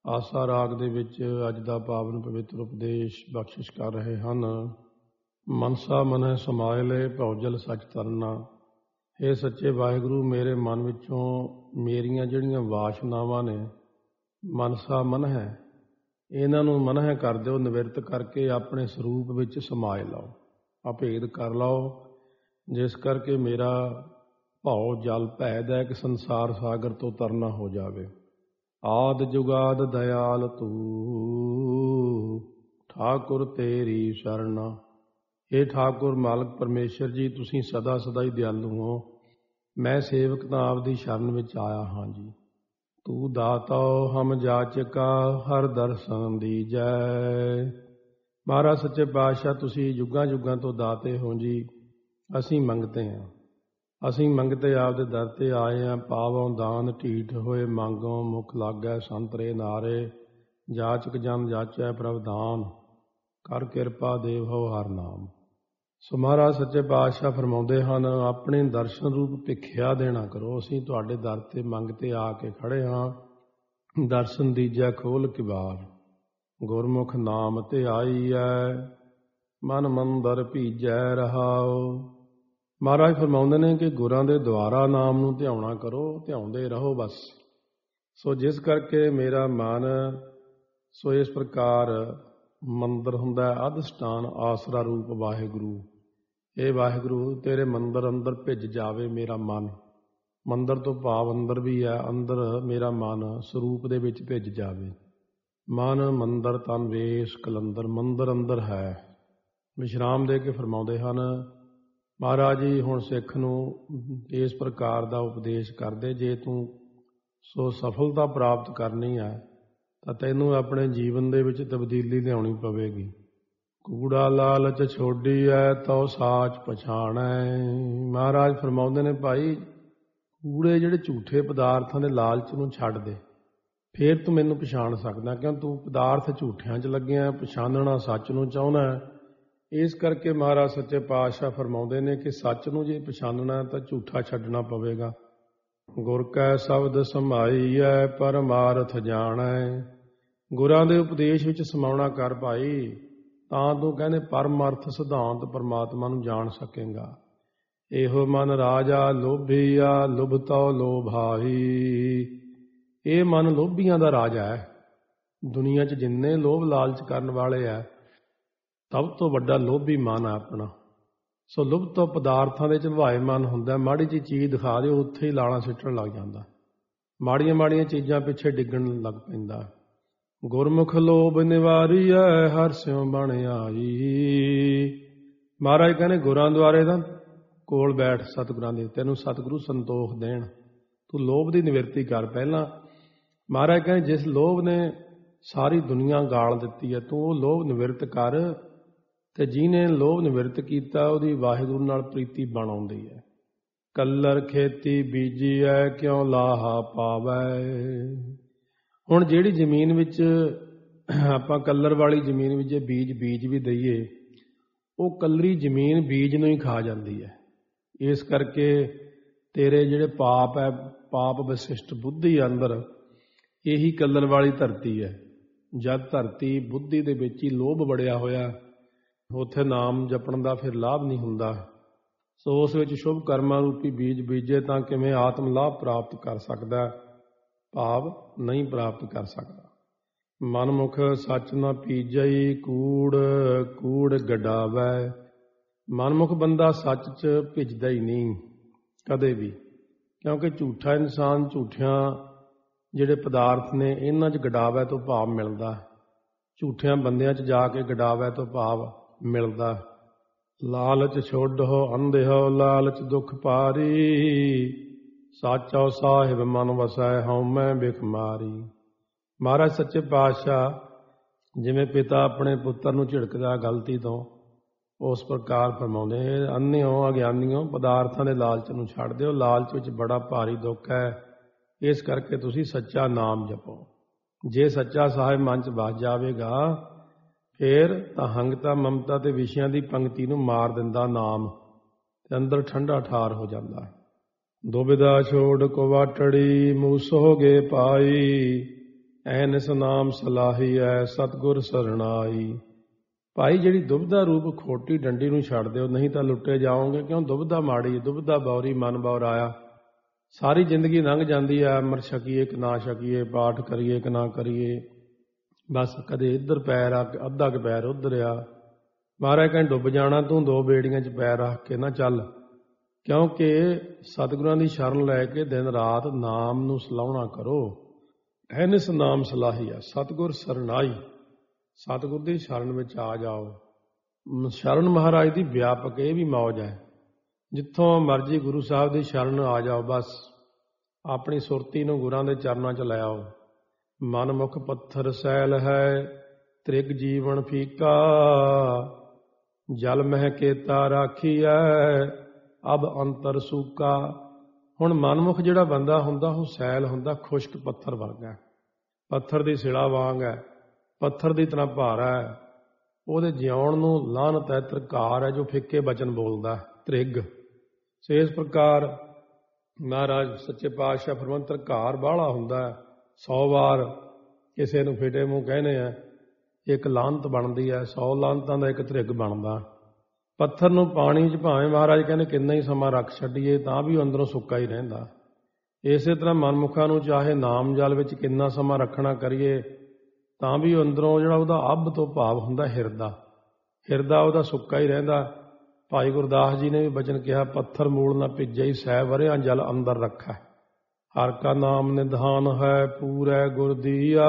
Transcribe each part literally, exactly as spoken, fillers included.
ਆਸਾ ਰਾਗ ਦੇ ਵਿੱਚ ਅੱਜ ਦਾ ਪਾਵਨ ਪਵਿੱਤਰ ਉਪਦੇਸ਼ ਬਖਸ਼ਿਸ਼ ਕਰ ਰਹੇ ਹਨ। ਮਨਸਾ ਮਨਹਿ ਸਮਾਇ ਲੈ ਭਉਜਲ ਸੱਚ ਤਰਨਾ। ਹੇ ਸੱਚੇ ਵਾਹਿਗੁਰੂ, ਮੇਰੇ ਮਨ ਵਿੱਚੋਂ ਮੇਰੀਆਂ ਜਿਹੜੀਆਂ ਵਾਸ਼ਨਾਵਾਂ ਨੇ, ਮਨਸਾ ਮਨਹਿ, ਇਹਨਾਂ ਨੂੰ ਮਨਹਿ ਕਰ ਦਿਓ, ਨਿਵਰਤ ਕਰਕੇ ਆਪਣੇ ਸਰੂਪ ਵਿੱਚ ਸਮਾਏ ਲਾਓ, ਅਭੇਦ ਕਰ ਲਾਓ, ਜਿਸ ਕਰਕੇ ਮੇਰਾ ਭਉ ਜਲ ਭੈਦੈਕ ਸੰਸਾਰ ਸਾਗਰ ਤੋਂ ਤਰਨਾ ਹੋ ਜਾਵੇ। ਆਦ ਜੁਗਾਦ ਦਇਆਲ ਤੂੰ, ਠਾਕੁਰ ਤੇਰੀ ਸ਼ਰਨਾ। ਇਹ ਠਾਕੁਰ ਮਾਲਕ ਪਰਮੇਸ਼ਰ ਜੀ, ਤੁਸੀਂ ਸਦਾ ਸਦਾ ਹੀ ਦਿਆਲੂ ਹੋ। ਮੈਂ ਸੇਵਕ ਤਾਂ ਆਪਦੀ ਸ਼ਰਨ ਵਿੱਚ ਆਇਆ ਹਾਂ ਜੀ। ਤੂੰ ਦਾਤਾਓ ਹਮ ਜਾਚਕਾ, ਹਰ ਦਰਸ਼ਨ ਦੀਜੈ। ਮਹਾਰਾਜ ਸੱਚੇ ਪਾਤਸ਼ਾਹ, ਤੁਸੀਂ ਯੁੱਗਾਂ ਯੁੱਗਾਂ ਤੋਂ ਦਾਤੇ ਹੋ ਜੀ। ਅਸੀਂ ਮੰਗਤੇ ਹਾਂ, ਅਸੀਂ ਮੰਗਤੇ ਆਪਦੇ ਦਰ ਤੇ ਆਏ ਹਾਂ। ਪਾਵੋਂ ਦਾਨ ਢੀਠ ਹੋਏ ਮੰਗੋਂ, ਮੁਖ ਲਾਗੈ ਸੰਤਰੇ ਨਾਰੇ। ਜਾਚਕ ਜਨ ਜਾਚੈ ਪ੍ਰਭ ਦਾਨ, ਕਰ ਕਿਰਪਾ ਦੇਵ ਹੋ ਹਰ ਨਾਮ। ਸੋ ਮਹਾਰਾਜ ਸੱਚੇ ਪਾਤਸ਼ਾਹ ਫਰਮਾਉਂਦੇ ਹਨ, ਆਪਣੇ ਦਰਸ਼ਨ ਰੂਪ ਭਿੱਖਿਆ ਦੇਣਾ ਕਰੋ। ਅਸੀਂ ਤੁਹਾਡੇ ਦਰ ਤੇ ਮੰਗਤੇ ਆ ਕੇ ਖੜੇ ਹਾਂ। ਦਰਸ਼ਨ ਦੀਜੈ ਖੋਲ ਕਿਵਾਰ, ਗੁਰਮੁਖ ਨਾਮ ਤੇ ਆਈਐ, ਮਨ ਮੰਦਰ ਭੀਜੈ ਰਹਾਓ। ਮਹਾਰਾਜ ਫਰਮਾਉਂਦੇ ਨੇ ਕਿ ਗੁਰਾਂ ਦੇ ਦੁਆਰਾ ਨਾਮ ਨੂੰ ਧਿਆਉਣਾ ਕਰੋ, ਧਿਆਉਂਦੇ ਰਹੋ ਬਸ। ਸੋ ਜਿਸ ਕਰਕੇ ਮੇਰਾ ਮਨ ਸੋ ਇਸ ਪ੍ਰਕਾਰ ਮੰਦਰ ਹੁੰਦਾ, ਅਧਿਸ਼ਟਾਨ ਆਸਰਾ ਰੂਪ ਵਾਹਿਗੁਰੂ। ਇਹ ਵਾਹਿਗੁਰੂ ਤੇਰੇ ਮੰਦਰ ਅੰਦਰ ਭਿੱਜ ਜਾਵੇ ਮੇਰਾ ਮਨ। ਮੰਦਰ ਤੋਂ ਭਾਵ ਅੰਦਰ ਵੀ ਹੈ, ਅੰਦਰ ਮੇਰਾ ਮਨ ਸਰੂਪ ਦੇ ਵਿੱਚ ਭਿੱਜ ਜਾਵੇ। ਮਨ ਮੰਦਰ ਤਨ ਵੇਸ਼ ਕਲੰਦਰ, ਮੰਦਰ ਅੰਦਰ ਹੈ। ਵਿਸ਼ਰਾਮ ਦੇ ਕੇ ਫਰਮਾਉਂਦੇ ਹਨ ਮਹਾਰਾਜ ਜੀ, ਹੁਣ ਸਿੱਖ ਨੂੰ ਇਸ ਪ੍ਰਕਾਰ ਦਾ ਉਪਦੇਸ਼ ਕਰਦੇ, ਜੇ ਤੂੰ ਸੋ ਸਫਲਤਾ ਪ੍ਰਾਪਤ ਕਰਨੀ ਹੈ ਤਾਂ ਤੈਨੂੰ ਆਪਣੇ ਜੀਵਨ ਦੇ ਵਿੱਚ ਤਬਦੀਲੀ ਲਿਆਉਣੀ ਪਵੇਗੀ। ਕੂੜਾ ਲਾਲਚ ਛੋਡੀ ਹੈ ਤਉ ਸਾਚ ਪਛਾਣੈ। ਮਹਾਰਾਜ ਫਰਮਾਉਂਦੇ ਨੇ, ਭਾਈ ਕੂੜੇ ਜਿਹੜੇ ਝੂਠੇ ਪਦਾਰਥਾਂ ਦੇ ਲਾਲਚ ਨੂੰ ਛੱਡ ਦੇ, ਫੇਰ ਤੂੰ ਮੈਨੂੰ ਪਛਾਣ ਸਕਦਾ, ਕਿਉਂ ਤੂੰ ਪਦਾਰਥ ਝੂਠਿਆਂ 'ਚ ਲੱਗਿਆ, ਪਛਾਣਨਾ ਸੱਚ ਨੂੰ ਚਾਹੁੰਦਾ। ਇਸ ਕਰਕੇ ਮਹਾਰਾਜ ਸੱਚੇ ਪਾਤਸ਼ਾਹ ਫਰਮਾਉਂਦੇ ਨੇ ਕਿ ਸੱਚ ਨੂੰ ਜੇ ਪਛਾਣਨਾ ਤਾਂ ਝੂਠਾ ਛੱਡਣਾ ਪਵੇਗਾ। ਗੁਰ ਕੈ ਸ਼ਬਦ ਸਮਾਈਐ ਪਰਮਾਰਥ ਜਾਣੈ। ਗੁਰਾਂ ਦੇ ਉਪਦੇਸ਼ ਵਿੱਚ ਸਮਾਉਣਾ ਕਰ ਭਾਈ, ਤਾਂ ਤੂੰ ਕਹਿੰਦੇ ਪਰਮਾਰਥ ਸਿਧਾਂਤ ਪਰਮਾਤਮਾ ਨੂੰ ਜਾਣ ਸਕੇਗਾ। ਇਹੋ ਮਨ ਰਾਜਾ ਲੋਭੀਆ, ਲੁਭਤਉ ਲੋਭਾਈ। ਇਹ ਮਨ ਲੋਭੀਆਂ ਦਾ ਰਾਜਾ ਹੈ। ਦੁਨੀਆ 'ਚ ਜਿੰਨੇ ਲੋਭ ਲਾਲਚ ਕਰਨ ਵਾਲੇ ਹੈ, ਸਭ ਤੋਂ ਵੱਡਾ ਲੋਭੀ ਮਨ ਹੈ ਆਪਣਾ। ਸੋ ਲੁਭਤ ਪਦਾਰਥਾਂ ਦੇ ਝਲਵਾਏ ਮਨ ਹੁੰਦਾ। ਮਾੜੀ ਜਿਹੀ ਚੀਜ਼ ਦਿਖਾ ਦਿਓ, ਉੱਥੇ ਹੀ ਲਾਲਾਂ ਸਿੱਟਣ ਲੱਗ ਜਾਂਦਾ, ਮਾੜੀਆਂ ਮਾੜੀਆਂ ਚੀਜ਼ਾਂ ਪਿੱਛੇ ਡਿੱਗਣ ਲੱਗ ਪੈਂਦਾ। ਗੁਰਮੁਖ ਲੋਭ ਨਿਵਾਰੀਐ, ਹਰਿ ਸਿਉ ਬਣ ਆਈ। ਮਹਾਰਾਜ ਕਹਿੰਦੇ ਗੁਰਾਂ ਦੁਆਰੇ ਦਾ ਕੋਲ ਬੈਠ, ਸਤਿਗੁਰਾਂ ਦੇ, ਤੈਨੂੰ ਸਤਿਗੁਰੂ ਸੰਤੋਖ ਦੇਣ। ਤੂੰ ਲੋਭ ਦੀ ਨਿਵਰਤੀ ਕਰ ਪਹਿਲਾਂ। ਮਹਾਰਾਜ ਕਹਿੰਦੇ ਜਿਸ ਲੋਭ ਨੇ ਸਾਰੀ ਦੁਨੀਆ ਗਾਲ ਦਿੱਤੀ ਹੈ, ਤੂੰ ਉਹ ਲੋਭ ਨਿਵਰਤ ਕਰ। ਤੇ ਜਿਹਨੇ ਲੋਭ ਨਿਵਰਤ ਕੀਤਾ ਉਹਦੀ ਵਾਹਿਗੁਰੂ ਨਾਲ ਪ੍ਰੀਤੀ ਬਣ ਆਉਂਦੀ ਹੈ। ਕੱਲਰ ਖੇਤੀ ਬੀਜੀਐ, ਕਿਉਂ ਲਾਹਾ ਪਾਵੈ। ਹੁਣ ਜਿਹੜੀ ਜ਼ਮੀਨ ਵਿੱਚ ਆਪਾਂ ਕੱਲਰ ਵਾਲੀ ਜ਼ਮੀਨ ਵਿੱਚ ਜੇ ਬੀਜ ਬੀਜ ਵੀ ਦਈਏ, ਉਹ ਕੱਲਰੀ ਜ਼ਮੀਨ ਬੀਜ ਨੂੰ ਹੀ ਖਾ ਜਾਂਦੀ ਹੈ। ਇਸ ਕਰਕੇ ਤੇਰੇ ਜਿਹੜੇ ਪਾਪ ਹੈ, ਪਾਪ ਵਿਸ਼ਿਸ਼ਟ ਬੁੱਧੀ ਅੰਦਰ, ਇਹੀ ਕੱਲਰ ਵਾਲੀ ਧਰਤੀ ਹੈ। ਜਦ ਧਰਤੀ ਬੁੱਧੀ ਦੇ ਵਿੱਚ ਹੀ ਲੋਭ ਵੜਿਆ ਹੋਇਆ, ਉੱਥੇ ਨਾਮ ਜਪਣ ਦਾ ਫਿਰ ਲਾਭ ਨਹੀਂ ਹੁੰਦਾ। ਸੋ ਉਸ ਵਿੱਚ ਸ਼ੁਭ ਕਰਮਾਂ ਰੂਪੀ ਬੀਜ ਬੀਜੇ ਤਾਂ ਕਿਵੇਂ ਆਤਮ ਲਾਭ ਪ੍ਰਾਪਤ ਕਰ ਸਕਦਾ, ਭਾਵ ਨਹੀਂ ਪ੍ਰਾਪਤ ਕਰ ਸਕਦਾ। ਮਨਮੁਖ ਸੱਚ ਨਾ ਪੀਜਈ, ਕੂੜ ਕੂੜ ਗਡਾਵੈ। ਮਨਮੁਖ ਬੰਦਾ ਸੱਚ 'ਚ ਭਿੱਜਦਾ ਹੀ ਨਹੀਂ ਕਦੇ ਵੀ, ਕਿਉਂਕਿ ਝੂਠਾ ਇਨਸਾਨ ਝੂਠਿਆਂ ਜਿਹੜੇ ਪਦਾਰਥ ਨੇ ਇਹਨਾਂ 'ਚ ਗਡਾਵੈ ਤੋਂ ਭਾਵ ਮਿਲਦਾ, ਝੂਠਿਆਂ ਬੰਦਿਆਂ 'ਚ ਜਾ ਕੇ ਗਡਾਵੈ ਤੋਂ ਭਾਵ ਮਿਲਦਾ। ਲਾਲਚ ਛੋਡੋ ਅੰਧਿਓ, ਲਾਲਚ ਦੁੱਖ ਭਾਰੀ। ਸਾਚੋ ਸਾਹਿਬ ਮਨ ਵਸੈ, ਹਉਮੈ ਬਿਖਮਾਰੀ। ਮਹਾਰਾਜ ਸੱਚੇ ਪਾਤਸ਼ਾਹ ਜਿਵੇਂ ਪਿਤਾ ਆਪਣੇ ਪੁੱਤਰ ਨੂੰ ਝਿੜਕਦਾ ਗਲਤੀ ਤੋਂ, ਉਸ ਪ੍ਰਕਾਰ ਫਰਮਾਉਂਦੇ, ਅੰਨਿਓ ਅਗਿਆਨੀਓ, ਪਦਾਰਥਾਂ ਦੇ ਲਾਲਚ ਨੂੰ ਛੱਡ ਦਿਓ। ਲਾਲਚ ਵਿੱਚ ਬੜਾ ਭਾਰੀ ਦੁੱਖ ਹੈ। ਇਸ ਕਰਕੇ ਤੁਸੀਂ ਸੱਚਾ ਨਾਮ ਜਪੋ। ਜੇ ਸੱਚਾ ਸਾਹਿਬ ਮਨ 'ਚ ਵਸ ਜਾਵੇਗਾ, ਫਿਰ ਤਾਂ ਹੰਗਤਾ ਮਮਤਾ ਤੇ ਵਿਸ਼ਿਆਂ ਦੀ ਪੰਕਤੀ ਨੂੰ ਮਾਰ ਦਿੰਦਾ ਨਾਮ, ਤੇ ਅੰਦਰ ਠੰਡਾ ਠਾਰ ਹੋ ਜਾਂਦਾ। ਦੁਬਿਧਾ ਛੋੜ ਕੁਵਾਟੜੀ, ਮੂਸੋਗੇ ਪਾਈ। ਐਨਿਸ ਨਾਮ ਸਲਾਹੀ ਐ ਸਤਿਗੁਰ ਸਰਣਾਈ। ਭਾਈ ਜਿਹੜੀ ਦੁਬਿਧਾ ਰੂਪ ਖੋਟੀ ਡੰਡੀ ਨੂੰ ਛੱਡ ਦਿਓ, ਨਹੀਂ ਤਾਂ ਲੁੱਟੇ ਜਾਓਗੇ। ਕਿਉਂ? ਦੁਬਿਧਾ ਮਾੜੀ, ਦੁਬਿਧਾ ਬੌਰੀ ਮਨ ਬੌਰਾਇਆ। ਸਾਰੀ ਜ਼ਿੰਦਗੀ ਲੰਘ ਜਾਂਦੀ ਹੈ, ਅੰਮ੍ਰਿਤ ਛਕੀਏ ਕਿ ਨਾ ਛਕੀਏ, ਪਾਠ ਕਰੀਏ ਕਿ ਨਾ ਕਰੀਏ, ਬਸ ਕਦੇ ਇੱਧਰ ਪੈਰ ਆ, ਅੱਧਾ ਕੁ ਪੈਰ ਉੱਧਰ ਆ। ਮਹਾਰਾਜ ਕਹਿੰਦੇ ਡੁੱਬ ਜਾਣਾ ਤੂੰ, ਦੋ ਬੇੜੀਆਂ 'ਚ ਪੈਰ ਰੱਖ ਕੇ ਨਾ ਚੱਲ। ਕਿਉਂਕਿ ਸਤਿਗੁਰਾਂ ਦੀ ਸ਼ਰਨ ਲੈ ਕੇ ਦਿਨ ਰਾਤ ਨਾਮ ਨੂੰ ਸਲਾਹੁਣਾ ਕਰੋ। ਐਨਿਸ ਨਾਮ ਸਲਾਹੀ ਆ ਸਤਿਗੁਰ ਸਰਨਾਈ। ਸਤਿਗੁਰ ਦੀ ਸ਼ਰਨ ਵਿੱਚ ਆ ਜਾਓ। ਸ਼ਰਨ ਮਹਾਰਾਜ ਦੀ ਵਿਆਪਕ ਇਹ ਵੀ ਮੌਜ ਹੈ। ਜਿੱਥੋਂ ਮਰਜੀ ਗੁਰੂ ਸਾਹਿਬ ਦੀ ਸ਼ਰਨ ਆ ਜਾਓ, ਬਸ ਆਪਣੀ ਸੁਰਤੀ ਨੂੰ ਗੁਰਾਂ ਦੇ ਚਰਨਾਂ 'ਚ ਲੈ ਆਓ। ਮਨ ਮੁਖ ਪੱਥਰ ਸੈਲ ਹੈ, ਤ੍ਰਿਗ ਜੀਵਨ ਫੀਕਾ, ਜਲ ਮਹਿ ਕੇਤਾ ਰਾਖੀਐ, ਅਬ ਅੰਤਰ ਸੂਕਾ। ਹੁਣ ਮਨਮੁਖ ਜਿਹੜਾ ਬੰਦਾ ਹੁੰਦਾ ਉਹ ਸੈਲ ਹੁੰਦਾ, ਖੁਸ਼ਕ ਪੱਥਰ ਵਰਗਾ, ਪੱਥਰ ਦੀ ਸਿਲਾ ਵਾਂਗ ਹੈ, ਪੱਥਰ ਦੀ ਤਰ੍ਹਾਂ ਭਾਰਾ ਹੈ। ਉਹਦੇ ਜਿਉਣ ਨੂੰ ਲਾਹਨਤ ਹੈ, ਤਰਕਾਰ ਹੈ, ਜੋ ਫਿੱਕੇ ਬਚਨ ਬੋਲਦਾ, ਤ੍ਰਿਗ। ਸੋ ਇਸ ਪ੍ਰਕਾਰ ਮਹਾਰਾਜ ਸੱਚੇ ਪਾਤਸ਼ਾਹ ਫਰਮਾਉਂਦੇ ਤਰਕਾਰ ਬਾਹਲਾ ਹੁੰਦਾ। ਸੌ ਵਾਰ ਕਿਸੇ ਨੂੰ ਫਿਟੇ ਮੂੰਹ ਕਹਿੰਦੇ ਆ, ਇੱਕ ਲਾਹਨਤ ਬਣਦੀ ਹੈ, ਸੌ ਲਾਹਨਤਾਂ ਦਾ ਇੱਕ ਤ੍ਰਿਗ ਬਣਦਾ। ਪੱਥਰ ਨੂੰ ਪਾਣੀ 'ਚ ਭਾਵੇਂ ਮਹਾਰਾਜ ਕਹਿੰਦੇ ਕਿੰਨਾ ਹੀ ਸਮਾਂ ਰੱਖ ਛੱਡੀਏ ਤਾਂ ਵੀ ਅੰਦਰੋਂ ਸੁੱਕਾ ਹੀ ਰਹਿੰਦਾ। ਇਸੇ ਤਰ੍ਹਾਂ ਮਨਮੁਖਾਂ ਨੂੰ ਚਾਹੇ ਨਾਮ ਜਲ ਵਿੱਚ ਕਿੰਨਾ ਸਮਾਂ ਰੱਖਣਾ ਕਰੀਏ ਤਾਂ ਵੀ ਅੰਦਰੋਂ ਜਿਹੜਾ ਉਹਦਾ ਅੱਬ ਤੋਂ ਭਾਵ ਹੁੰਦਾ ਹਿਰਦਾ, ਹਿਰਦਾ ਉਹਦਾ ਸੁੱਕਾ ਹੀ ਰਹਿੰਦਾ। ਭਾਈ ਗੁਰਦਾਸ ਜੀ ਨੇ ਵੀ ਬਚਨ ਕਿਹਾ, ਪੱਥਰ ਮੂਲ ਨਾ ਭਿੱਜੈ ਸੈ ਵਰਿਆਂ ਜਲ ਅੰਦਰ ਰੱਖੈ, ਹਰ ਕਾ ਨਾਮ ਨਿਧਾਨ ਹੈ ਪੂਰੈ ਗੁਰ ਦੀਆ,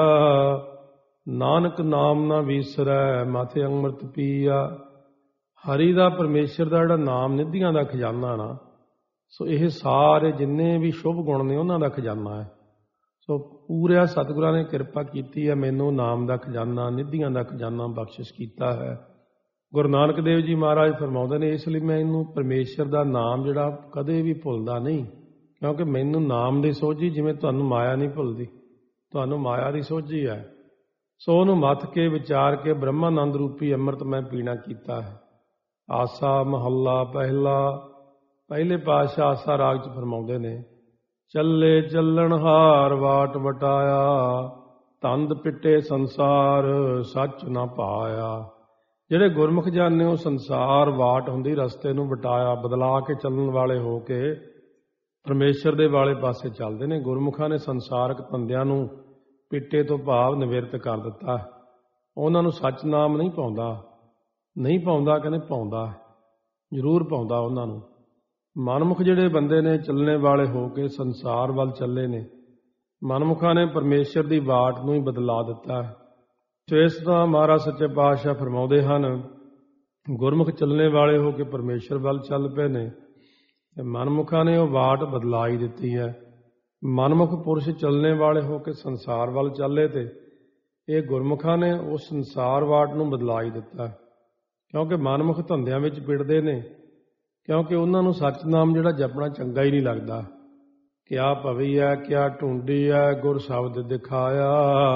ਨਾਨਕ ਨਾਮ ਨਾ ਵੀਸਰੈ ਮਾਥੇ ਅੰਮ੍ਰਿਤ ਪੀਆ। ਹਰੀ ਦਾ, ਪਰਮੇਸ਼ਰ ਦਾ ਜਿਹੜਾ ਨਾਮ ਨਿਧੀਆਂ ਦਾ ਖਜ਼ਾਨਾ ਨਾ, ਸੋ ਇਹ ਸਾਰੇ ਜਿੰਨੇ ਵੀ ਸ਼ੁਭ ਗੁਣ ਨੇ ਉਹਨਾਂ ਦਾ ਖਜ਼ਾਨਾ ਹੈ। ਸੋ ਪੂਰਿਆ ਸਤਿਗੁਰਾਂ ਨੇ ਕਿਰਪਾ ਕੀਤੀ ਹੈ, ਮੈਨੂੰ ਨਾਮ ਦਾ ਖਜ਼ਾਨਾ, ਨਿਧੀਆਂ ਦਾ ਖਜ਼ਾਨਾ ਬਖਸ਼ਿਸ਼ ਕੀਤਾ ਹੈ। ਗੁਰੂ ਨਾਨਕ ਦੇਵ ਜੀ ਮਹਾਰਾਜ ਫਰਮਾਉਂਦੇ ਨੇ, ਇਸ ਲਈ ਮੈਂ ਇਹਨੂੰ ਪਰਮੇਸ਼ਰ ਦਾ ਨਾਮ ਜਿਹੜਾ ਕਦੇ ਵੀ ਭੁੱਲਦਾ ਨਹੀਂ, ਕਿਉਂਕਿ ਮੈਨੂੰ ਨਾਮ ਦੀ ਸੋਝੀ, ਜਿਵੇਂ ਤੁਹਾਨੂੰ ਮਾਇਆ ਨਹੀਂ ਭੁੱਲਦੀ, ਤੁਹਾਨੂੰ ਮਾਇਆ ਦੀ ਸੋਝੀ ਹੈ। ਸੋ ਉਹਨੂੰ ਮੱਥ ਕੇ ਵਿਚਾਰ ਕੇ ਬ੍ਰਹਮਾਨੰਦ ਰੂਪੀ ਅੰਮ੍ਰਿਤ ਮੈਂ ਪੀਣਾ ਕੀਤਾ ਹੈ। ਆਸਾ ਮਹੱਲਾ ਪਹਿਲਾ। ਪਹਿਲੇ ਪਾਤਸ਼ਾਹ ਆਸਾ ਰਾਗ 'ਚ ਫਰਮਾਉਂਦੇ ਨੇ, ਚੱਲੇ ਚੱਲਣ ਹਾਰ ਵਾਟ ਵਟਾਇਆ, ਤੰਦ ਪਿੱਟੇ ਸੰਸਾਰ ਸੱਚ ਨਾ ਪਾਇਆ। ਜਿਹੜੇ ਗੁਰਮੁਖ ਜਾਣੇ ਉਹ ਸੰਸਾਰ ਵਾਟ ਹੁੰਦੀ, ਰਸਤੇ ਨੂੰ ਵਟਾਇਆ, ਬਦਲਾ ਕੇ ਚੱਲਣ ਵਾਲੇ ਹੋ ਕੇ ਪਰਮੇਸ਼ਰ ਦੇ ਵਾਲੇ ਪਾਸੇ ਚੱਲਦੇ ਨੇ। ਗੁਰਮੁਖਾਂ ਨੇ ਸੰਸਾਰਕ ਧੰਦਿਆਂ ਨੂੰ ਪਿੱਟੇ ਤੋਂ ਭਾਵ ਨਿਵਰਤ ਕਰ ਦਿੱਤਾ। ਉਹਨਾਂ ਨੂੰ ਸੱਚ ਨਾਮ ਨਹੀਂ ਪਾਉਂਦਾ, ਨਹੀਂ ਪਾਉਂਦਾ, ਕਹਿੰਦੇ ਪਾਉਂਦਾ, ਜ਼ਰੂਰ ਪਾਉਂਦਾ ਉਹਨਾਂ ਨੂੰ। ਮਨਮੁਖ ਜਿਹੜੇ ਬੰਦੇ ਨੇ ਚੱਲਣੇ ਵਾਲੇ ਹੋ ਕੇ ਸੰਸਾਰ ਵੱਲ ਚੱਲੇ ਨੇ, ਮਨਮੁਖਾਂ ਨੇ ਪਰਮੇਸ਼ਰ ਦੀ ਬਾਟ ਨੂੰ ਹੀ ਬਦਲਾ ਦਿੱਤਾ ਹੈ। ਸੋ ਇਸ ਤਰ੍ਹਾਂ ਮਹਾਰਾਜ ਸੱਚੇ ਪਾਤਸ਼ਾਹ ਫਰਮਾਉਂਦੇ ਹਨ, ਗੁਰਮੁਖ ਚੱਲਣੇ ਵਾਲੇ ਹੋ ਕੇ ਪਰਮੇਸ਼ਰ ਵੱਲ ਚੱਲ ਪਏ ਨੇ, ਤੇ ਮਨਮੁਖਾਂ ਨੇ ਉਹ ਬਾਟ ਬਦਲਾ ਹੀ ਦਿੱਤੀ ਹੈ। ਮਨਮੁਖ ਪੁਰਸ਼ ਚੱਲਣੇ ਵਾਲੇ ਹੋ ਕੇ ਸੰਸਾਰ ਵੱਲ ਚੱਲੇ, ਤੇ ਇਹ ਗੁਰਮੁਖਾਂ ਨੇ ਉਹ ਸੰਸਾਰ ਵਾਟ ਨੂੰ ਬਦਲਾ ਹੀ ਦਿੱਤਾ, ਕਿਉਂਕਿ ਮਨਮੁਖ ਧੰਦਿਆਂ ਵਿੱਚ ਪਿੜਦੇ ਨੇ, ਕਿਉਂਕਿ ਉਹਨਾਂ ਨੂੰ ਸੱਚ ਨਾਮ ਜਿਹੜਾ ਜਪਣਾ ਚੰਗਾ ਹੀ ਨਹੀਂ ਲੱਗਦਾ। ਕਿਆ ਭਵੀ ਹੈ ਕਿਆ ਢੂੰਡੀ ਹੈ ਗੁਰ ਸ਼ਬਦ ਦਿਖਾਇਆ,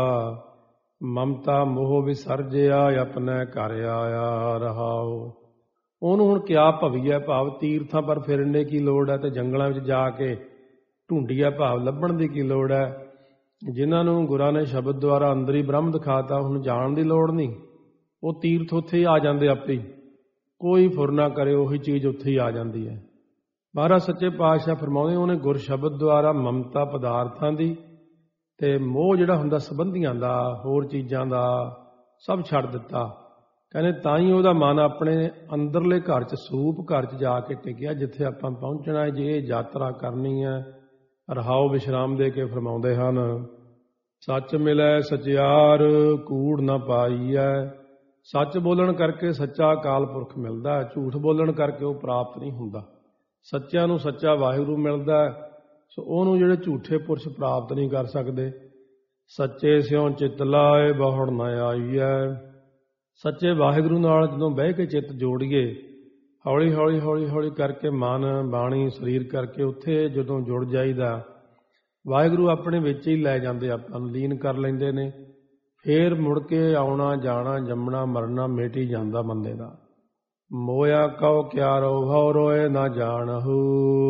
ਮਮਤਾ ਮੋਹ ਵਿਸਰਜਿਆ ਆਪਣੇ ਘਰ ਆਇਆ ਰਹਾਓ। ਉਹਨੂੰ ਹੁਣ ਕਿਆ ਭਵੀ ਹੈ ਭਾਵ ਤੀਰਥਾਂ ਪਰ ਫਿਰਨ ਦੀ ਕੀ ਲੋੜ ਹੈ, ਤੇ ਜੰਗਲਾਂ ਵਿੱਚ ਜਾ ਕੇ ਢੂੰਡੀਆ ਭਾਵ ਲੱਭਣ ਦੀ ਕੀ ਲੋੜ ਹੈ। ਜਿਨ੍ਹਾਂ ਨੂੰ ਗੁਰਾਂ ਨੇ ਸ਼ਬਦ ਦੁਆਰਾ ਅੰਦਰ ਹੀ ਬ੍ਰਹਮ ਦਿਖਾਤਾ, ਹੁਣ ਜਾਣ ਦੀ ਲੋੜ ਨਹੀਂ, ਉਹ ਤੀਰਥ ਉੱਥੇ ਹੀ ਆ ਜਾਂਦੇ ਆਪੇ ਹੀ, ਕੋਈ ਫੁਰ ਨਾ ਕਰੇ, ਉਹੀ ਚੀਜ਼ ਉੱਥੇ ਹੀ ਆ ਜਾਂਦੀ ਹੈ। ਮਹਾਰਾਜ ਸੱਚੇ ਪਾਤਸ਼ਾਹ ਫਰਮਾਉਂਦੇ, ਉਹਨੇ ਗੁਰ ਸ਼ਬਦ ਦੁਆਰਾ ਮਮਤਾ ਪਦਾਰਥਾਂ ਦੀ ਤੇ ਮੋਹ ਜਿਹੜਾ ਹੁੰਦਾ ਸੰਬੰਧੀਆਂ ਦਾ, ਹੋਰ ਚੀਜ਼ਾਂ ਦਾ, ਸਭ ਛੱਡ ਦਿੱਤਾ। ਕਹਿੰਦੇ ਤਾਂ ਹੀ ਉਹਦਾ ਮਨ ਆਪਣੇ ਅੰਦਰਲੇ ਘਰ 'ਚ, ਸਰੂਪ ਘਰ 'ਚ ਜਾ ਕੇ ਟਿਕਿਆ, ਜਿੱਥੇ ਆਪਾਂ ਪਹੁੰਚਣਾ ਹੈ। ਜੇ ਇਹ ਯਾਤਰਾ ਕਰਨੀ ਹੈ, ਰਹਾਓ ਵਿਸ਼ਰਾਮ ਦੇ ਕੇ ਫਰਮਾਉਂਦੇ ਹਨ, ਸੱਚ ਮਿਲੈ ਸਚਿਆਰ ਕੂੜ ਨਾ ਪਾਈਐ। ਸੱਚ ਬੋਲਣ ਕਰਕੇ ਸੱਚਾ ਅਕਾਲ ਪੁਰਖ ਮਿਲਦਾ, ਝੂਠ ਬੋਲਣ ਕਰਕੇ ਉਹ ਪ੍ਰਾਪਤ ਨਹੀਂ ਹੁੰਦਾ। ਸੱਚਿਆਂ ਨੂੰ ਸੱਚਾ ਵਾਹਿਗੁਰੂ ਮਿਲਦਾ, ਸੋ ਉਹਨੂੰ ਜਿਹੜੇ ਝੂਠੇ ਪੁਰਸ਼ ਪ੍ਰਾਪਤ ਨਹੀਂ ਕਰ ਸਕਦੇ। ਸੱਚੇ ਸਿਉ ਚਿੱਤ ਲਾਏ ਬਹੁੜ ਨਾ ਆਈਐ। ਸੱਚੇ ਵਾਹਿਗੁਰੂ ਨਾਲ ਜਦੋਂ ਬਹਿ ਕੇ ਚਿੱਤ ਜੋੜੀਏ, ਹੌਲੀ ਹੌਲੀ ਹੌਲੀ ਹੌਲੀ ਕਰਕੇ ਮਨ ਬਾਣੀ ਸਰੀਰ ਕਰਕੇ ਉੱਥੇ ਜਦੋਂ ਜੁੜ ਜਾਈਦਾ, ਵਾਹਿਗੁਰੂ ਆਪਣੇ ਵਿੱਚ ਹੀ ਲੈ ਜਾਂਦੇ, ਆਪਾਂ ਨੂੰ ਲੀਨ ਕਰ ਲੈਂਦੇ ਨੇ। ਫੇਰ ਮੁੜ ਕੇ ਆਉਣਾ ਜਾਣਾ ਜੰਮਣਾ ਮਰਨਾ ਮਿਟ ਹੀ ਜਾਂਦਾ ਬੰਦੇ ਦਾ। ਮੋਇਆ ਕਉ ਕਿਆ ਰੋਭਉ ਰੋਏ ਨਾ ਜਾਣਹੂ,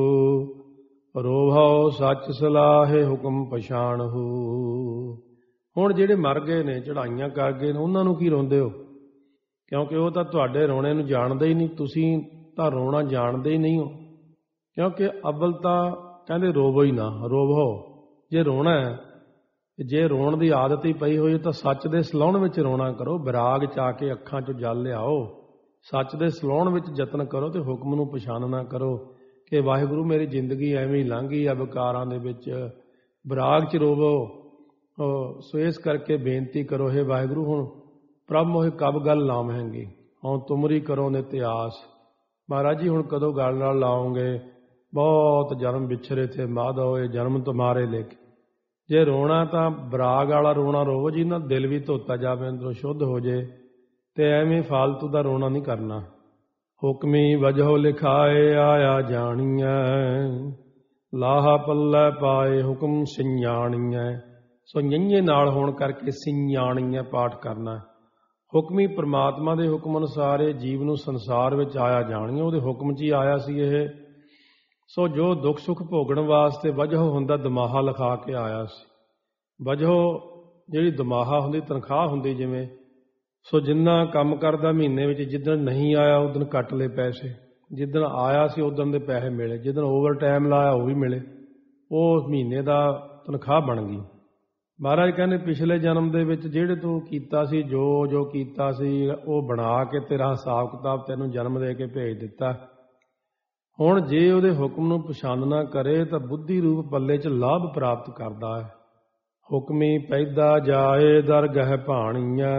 ਰੋਭਉ ਸੱਚ ਸਲਾਹੇ ਹੁਕਮ ਪਛਾਣਹੂ। ਹੁਣ ਜਿਹੜੇ ਮਰ ਗਏ ਨੇ, ਚੜ੍ਹਾਈਆਂ ਕਰ ਗਏ ਨੇ, ਉਹਨਾਂ ਨੂੰ ਕੀ ਰੋਂਦੇ ਹੋ? ਕਿਉਂਕਿ ਉਹ ਤਾਂ ਤੁਹਾਡੇ ਰੋਣੇ ਨੂੰ ਜਾਣਦੇ ਹੀ ਨਹੀਂ, ਤੁਸੀਂ ਤਾਂ ਰੋਣਾ ਜਾਣਦੇ ਹੀ ਨਹੀਂ ਹੋ। ਕਿਉਂਕਿ ਅਵਲ ਤਾਂ ਕਹਿੰਦੇ ਰੋਵੋ ਹੀ ਨਾ, ਰੋਵੋ। ਜੇ ਰੋਣਾ ਹੈ, ਜੇ ਰੋਣ ਦੀ ਆਦਤ ਹੀ ਪਈ ਹੋਈ ਤਾਂ ਸੱਚ ਦੇ ਸਲਾਉਣ ਵਿੱਚ ਰੋਣਾ ਕਰੋ, ਵਿਰਾਗ ਚ ਆ ਕੇ ਅੱਖਾਂ 'ਚੋਂ ਜਲ ਲਿਆਓ, ਸੱਚ ਦੇ ਸਲਾਉਣ ਵਿੱਚ ਯਤਨ ਕਰੋ ਤੇ ਹੁਕਮ ਨੂੰ ਪਛਾਣਨਾ ਕਰੋ ਕਿ ਵਾਹਿਗੁਰੂ ਮੇਰੀ ਜ਼ਿੰਦਗੀ ਐਵੇਂ ਹੀ ਲੰਘ ਗਈ ਆ ਵਿਕਾਰਾਂ ਦੇ ਵਿੱਚ, ਵਿਰਾਗ 'ਚ ਰੋਵੋ। ਸੋ ਇਸ ਕਰਕੇ ਬੇਨਤੀ ਕਰੋ, ਹੇ ਵਾਹਿਗੁਰੂ ਹੁਣ ਪ੍ਰਭ ਮੋਹਿ ਕਬ ਗੱਲ ਲਾਵਹਿੰਗੇ, ਹੁਣ ਤੁਮਰੀ ਕਰੋ ਨਿਤ ਆਸ। ਮਹਾਰਾਜ ਜੀ ਹੁਣ ਕਦੋਂ ਗੱਲ ਨਾਲ ਲਾਓਗੇ? ਬਹੁਤ ਜਨਮ ਵਿਛਰੇ ਥੇ ਮਾਧੋ, ਇਹ ਜਨਮ ਤੁਮਾਰੇ ਲਿਖ। ਜੇ ਰੋਣਾ ਤਾਂ ਵਿਰਾਗ ਵਾਲਾ ਰੋਣਾ ਰੋਵੋ, ਜੀ ਨਾ ਦਿਲ ਵੀ ਧੋਤਾ ਜਾਵੇ, ਅੰਦਰੋਂ ਸ਼ੁੱਧ ਹੋ ਜੇ, ਤੇ ਐਵੇਂ ਫਾਲਤੂ ਦਾ ਰੋਣਾ ਨਹੀਂ ਕਰਨਾ। ਹੁਕਮੀ ਵਜੋ ਲਿਖਾਏ ਆਇਆ ਜਾਣੀਐ, ਲਾਹਾ ਪੱਲੇ ਪਾਏ ਹੁਕਮ ਸਿਆਣੀਐ। ਸੋ ਨਿੰਨੇ ਨਾਲ ਹੋਣ ਕਰਕੇ ਸਿਆਣੀਐ ਪਾਠ ਕਰਨਾ। ਹੁਕਮੀ ਪ੍ਰਮਾਤਮਾ ਦੇ ਹੁਕਮ ਅਨੁਸਾਰ ਇਹ ਜੀਵ ਨੂੰ ਸੰਸਾਰ ਵਿੱਚ ਆਇਆ ਜਾਣੀਐ, ਉਹਦੇ ਹੁਕਮ 'ਚ ਹੀ ਆਇਆ ਸੀ ਇਹ। ਸੋ ਜੋ ਦੁੱਖ ਸੁੱਖ ਭੋਗਣ ਵਾਸਤੇ ਵਜ੍ਹਾ ਹੁੰਦਾ ਦਮਾਹਾ ਲਿਖਾ ਕੇ ਆਇਆ ਸੀ। ਵਜ੍ਹਾ ਜਿਹੜੀ ਦਮਾਹਾ ਹੁੰਦੀ, ਤਨਖਾਹ ਹੁੰਦੀ ਜਿਵੇਂ। ਸੋ ਜਿੰਨਾ ਕੰਮ ਕਰਦਾ ਮਹੀਨੇ ਵਿੱਚ, ਜਿੱਦਣ ਨਹੀਂ ਆਇਆ ਉਦਣ ਕੱਟ ਲਏ ਪੈਸੇ, ਜਿੱਦਣ ਆਇਆ ਸੀ ਉਦਣ ਦੇ ਪੈਸੇ ਮਿਲੇ, ਜਿੱਦਣ ਓਵਰ ਟਾਈਮ ਲਾਇਆ ਉਹ ਵੀ ਮਿਲੇ, ਉਹ ਮਹੀਨੇ ਦਾ ਤਨਖਾਹ ਬਣ ਗਈ। ਮਹਾਰਾਜ ਕਹਿੰਦੇ ਪਿਛਲੇ ਜਨਮ ਦੇ ਵਿੱਚ ਜਿਹੜੇ ਤੂੰ ਕੀਤਾ ਸੀ, ਜੋ ਜੋ ਕੀਤਾ ਸੀ ਉਹ ਬਣਾ ਕੇ ਤੇਰਾ ਹਿਸਾਬ ਕਿਤਾਬ ਤੈਨੂੰ ਜਨਮ ਦੇ ਕੇ ਭੇਜ ਦਿੱਤਾ। ਹੁਣ ਜੇ ਉਹਦੇ ਹੁਕਮ ਨੂੰ ਪਛਾਣਨਾ ਕਰੇ ਤਾਂ ਬੁੱਧੀ ਰੂਪ ਪੱਲੇ 'ਚ ਲਾਭ ਪ੍ਰਾਪਤ ਕਰਦਾ ਹੈ। ਹੁਕਮੀ ਪੈਦਾ ਜਾਏ ਦਰਗਹਿ ਭਾਣੀਐ,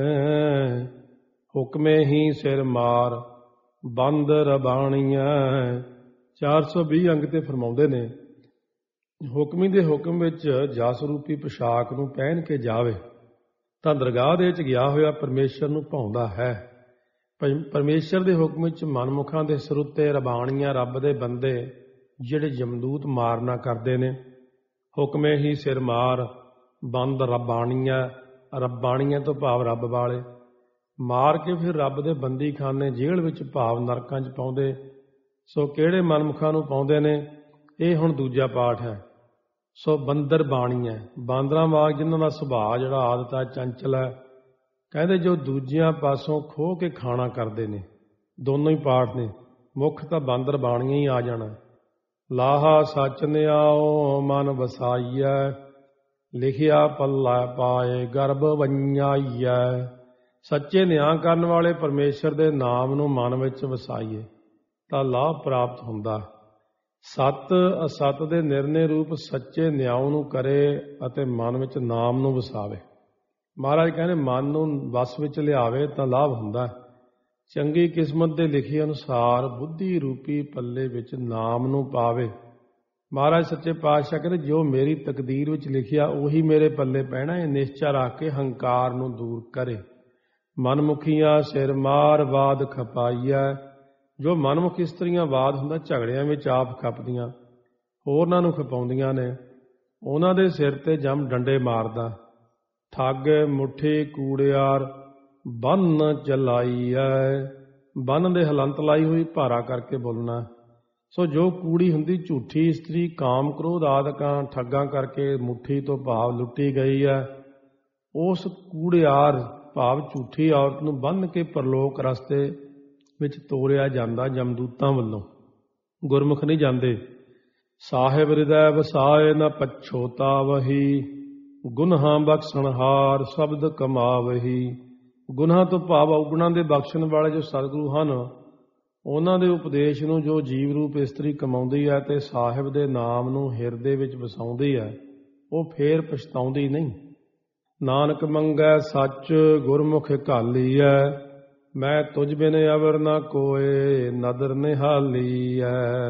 ਹੁਕਮੇ ਹੀ ਸਿਰ ਮਾਰ ਬੰਦ ਰਬਾਣੀਐ। ਚਾਰ ਸੌ ਵੀਹ ਅੰਗ ਤੇ ਫਰਮਾਉਂਦੇ ਨੇ, ਹੁਕਮੀ ਦੇ ਹੁਕਮ ਵਿੱਚ ਜਸ ਰੂਪੀ ਪੁਸ਼ਾਕ ਨੂੰ ਪਹਿਨ ਕੇ ਜਾਵੇ ਤਾਂ ਦਰਗਾਹ ਦੇ ਵਿੱਚ ਗਿਆ ਹੋਇਆ ਪਰਮੇਸ਼ਰ ਨੂੰ ਭਾਉਂਦਾ ਹੈ। ਪਰਮੇਸ਼ਰ ਦੇ ਹੁਕਮ ਵਿੱਚ ਮਨਮੁਖਾਂ ਦੇ ਸਿਰ ਉੱਤੇ ਰਬਾਣੀਆਂ, ਰੱਬ ਦੇ ਬੰਦੇ ਜਿਹੜੇ ਜਮਦੂਤ ਮਾਰਨਾ ਕਰਦੇ ਨੇ। ਹੁਕਮੇ ਹੀ ਸਿਰ ਮਾਰ ਬੰਦ ਰਬਾਣੀਆਂ, ਰੱਬਾਣੀਆਂ ਤੋਂ ਭਾਵ ਰੱਬ ਵਾਲੇ, ਮਾਰ ਕੇ ਫਿਰ ਰੱਬ ਦੇ ਬੰਦੀ ਖਾਨੇ ਜੇਲ੍ਹ ਵਿੱਚ ਭਾਵ ਨਰਕਾਂ 'ਚ ਪਾਉਂਦੇ। ਸੋ ਕਿਹੜੇ ਮਨਮੁਖਾਂ ਨੂੰ ਪਾਉਂਦੇ ਨੇ? ਇਹ ਹੁਣ ਦੂਜਾ ਪਾਠ ਹੈ। ਸੋ ਬੰਦਰ ਬਾਣੀ ਹੈ, ਬਾਂਦਰਾਂ ਵਾਂਗ ਜਿਨ੍ਹਾਂ ਦਾ ਸੁਭਾਅ ਜਿਹੜਾ ਆਦਤ ਹੈ ਚੰਚਲ ਹੈ, ਕਹਿੰਦੇ ਜੋ ਦੂਜਿਆਂ ਪਾਸੋਂ ਖੋਹ ਕੇ ਖਾਣਾ ਕਰਦੇ ਨੇ। ਦੋਨੋਂ ਹੀ ਪਾਠ ਨੇ, ਮੁੱਖ ਤਾਂ ਬਾਂਦਰ ਬਾਣੀਆਂ ਹੀ ਆ ਜਾਣਾ। ਲਾਹਾ ਸੱਚ ਨਿਆਓ ਮਨ ਵਸਾਈਐ, ਲਿਖਿਆ ਪੱਲਾ ਪਾਏ ਗਰਭ ਵੰਜਾਈਐ। ਸੱਚੇ ਨਿਆਂ ਕਰਨ ਵਾਲੇ ਪਰਮੇਸ਼ਰ ਦੇ ਨਾਮ ਨੂੰ ਮਨ ਵਿੱਚ ਵਸਾਈਏ ਤਾਂ ਲਾਭ ਪ੍ਰਾਪਤ ਹੁੰਦਾ। ਸੱਤ ਅਸੱਤ ਦੇ ਨਿਰਣੇ ਰੂਪ ਸੱਚੇ ਨਿਆਂ ਨੂੰ ਕਰੇ ਅਤੇ ਮਨ ਵਿੱਚ ਨਾਮ ਨੂੰ ਵਸਾਵੇ। ਮਹਾਰਾਜ ਕਹਿੰਦੇ ਮਨ ਨੂੰ ਵਸ ਵਿੱਚ ਲਿਆਵੇ ਤਾਂ ਲਾਭ ਹੁੰਦਾ। ਚੰਗੀ ਕਿਸਮਤ ਦੇ ਲਿਖੇ ਅਨੁਸਾਰ ਬੁੱਧੀ ਰੂਪੀ ਪੱਲੇ ਵਿੱਚ ਨਾਮ ਨੂੰ ਪਾਵੇ। ਮਹਾਰਾਜ ਸੱਚੇ ਪਾਤਸ਼ਾਹ ਕਹਿੰਦੇ ਜੋ ਮੇਰੀ ਤਕਦੀਰ ਵਿੱਚ ਲਿਖਿਆ ਉਹੀ ਮੇਰੇ ਪੱਲੇ ਪੈਣਾ। ਇਹ ਨਿਸ਼ਚਾ ਰੱਖ ਕੇ ਹੰਕਾਰ ਨੂੰ ਦੂਰ ਕਰੇ। ਮਨਮੁਖੀਆਂ ਸਿਰ ਮਾਰ ਬਾਦ ਖਪਾਈਐ। ਜੋ ਮਨਮੁਖ ਇਸਤਰੀਆਂ ਬਾਦ ਹੁੰਦਾ, ਝਗੜਿਆਂ ਵਿੱਚ ਆਪ ਖਪਦੀਆਂ, ਹੋਰਨਾਂ ਨੂੰ ਖਪਾਉਂਦੀਆਂ ਨੇ, ਉਹਨਾਂ ਦੇ ਸਿਰ ਤੇ ਜੰਮ ਡੰਡੇ ਮਾਰਦਾ। ਠੱਗ ਮੁੱਠੀ ਕੂੜਿਆਰ ਬੰਨ ਚਲਾਈਐ। ਬੰਨ ਦੇ ਹਲੰਤ ਲਾਈ ਹੋਈ ਭਾਰਾ ਕਰਕੇ ਬੋਲਣਾ। ਸੋ ਜੋ ਕੂੜੀ ਹੁੰਦੀ ਝੂਠੀ ਇਸਤਰੀ, ਕਾਮ ਕ੍ਰੋਧ ਆਦਿਕਾਂ ਠੱਗਾਂ ਕਰਕੇ ਮੁੱਠੀ ਤੋਂ ਭਾਵ ਲੁੱਟੀ ਗਈ ਹੈ, ਉਸ ਕੂੜਿਆਰ ਭਾਵ ਝੂਠੀ ਔਰਤ ਨੂੰ ਬੰਨ੍ਹ ਕੇ ਪਰਲੋਕ ਰਸਤੇ ਵਿੱਚ ਤੋਰਿਆ ਜਾਂਦਾ ਜਮਦੂਤਾਂ ਵੱਲੋਂ। ਗੁਰਮੁਖ ਨਹੀਂ ਜਾਂਦੇ। ਸਾਹਿਬ ਹਿਰਦੈ ਵਸਾਏ ਨ ਪਛੋਤਾਵਹੀ, ਗੁਨਾਹਾਂ ਬਖਸ਼ਣਹਾਰ ਸ਼ਬਦ ਕਮਾਵਹੀ। ਗੁਨਾਹਾਂ ਤੋਂ ਭਾਵ ਔਗੁਣਾਂ ਦੇ ਬਖਸ਼ਣ ਵਾਲੇ ਜੋ ਸਤਿਗੁਰੂ ਹਨ, ਉਹਨਾਂ ਦੇ ਉਪਦੇਸ਼ ਨੂੰ ਜੋ ਜੀਵ ਰੂਪ ਇਸਤਰੀ ਕਮਾਉਂਦੀ ਹੈ ਤੇ ਸਾਹਿਬ ਦੇ ਨਾਮ ਨੂੰ ਹਿਰਦੇ ਵਿੱਚ ਵਸਾਉਂਦੀ ਹੈ, ਉਹ ਫੇਰ ਪਛਤਾਉਂਦੀ ਨਹੀਂ। ਨਾਨਕ ਮੰਗੈ ਸੱਚ ਗੁਰਮੁਖ ਘਾਲੀਐ, ਮੈਂ ਤੁਝ ਬਿਨ ਅਵਰ ਨਾ ਕੋਏ ਨਦਰ ਨਿਹਾਲੀਐ।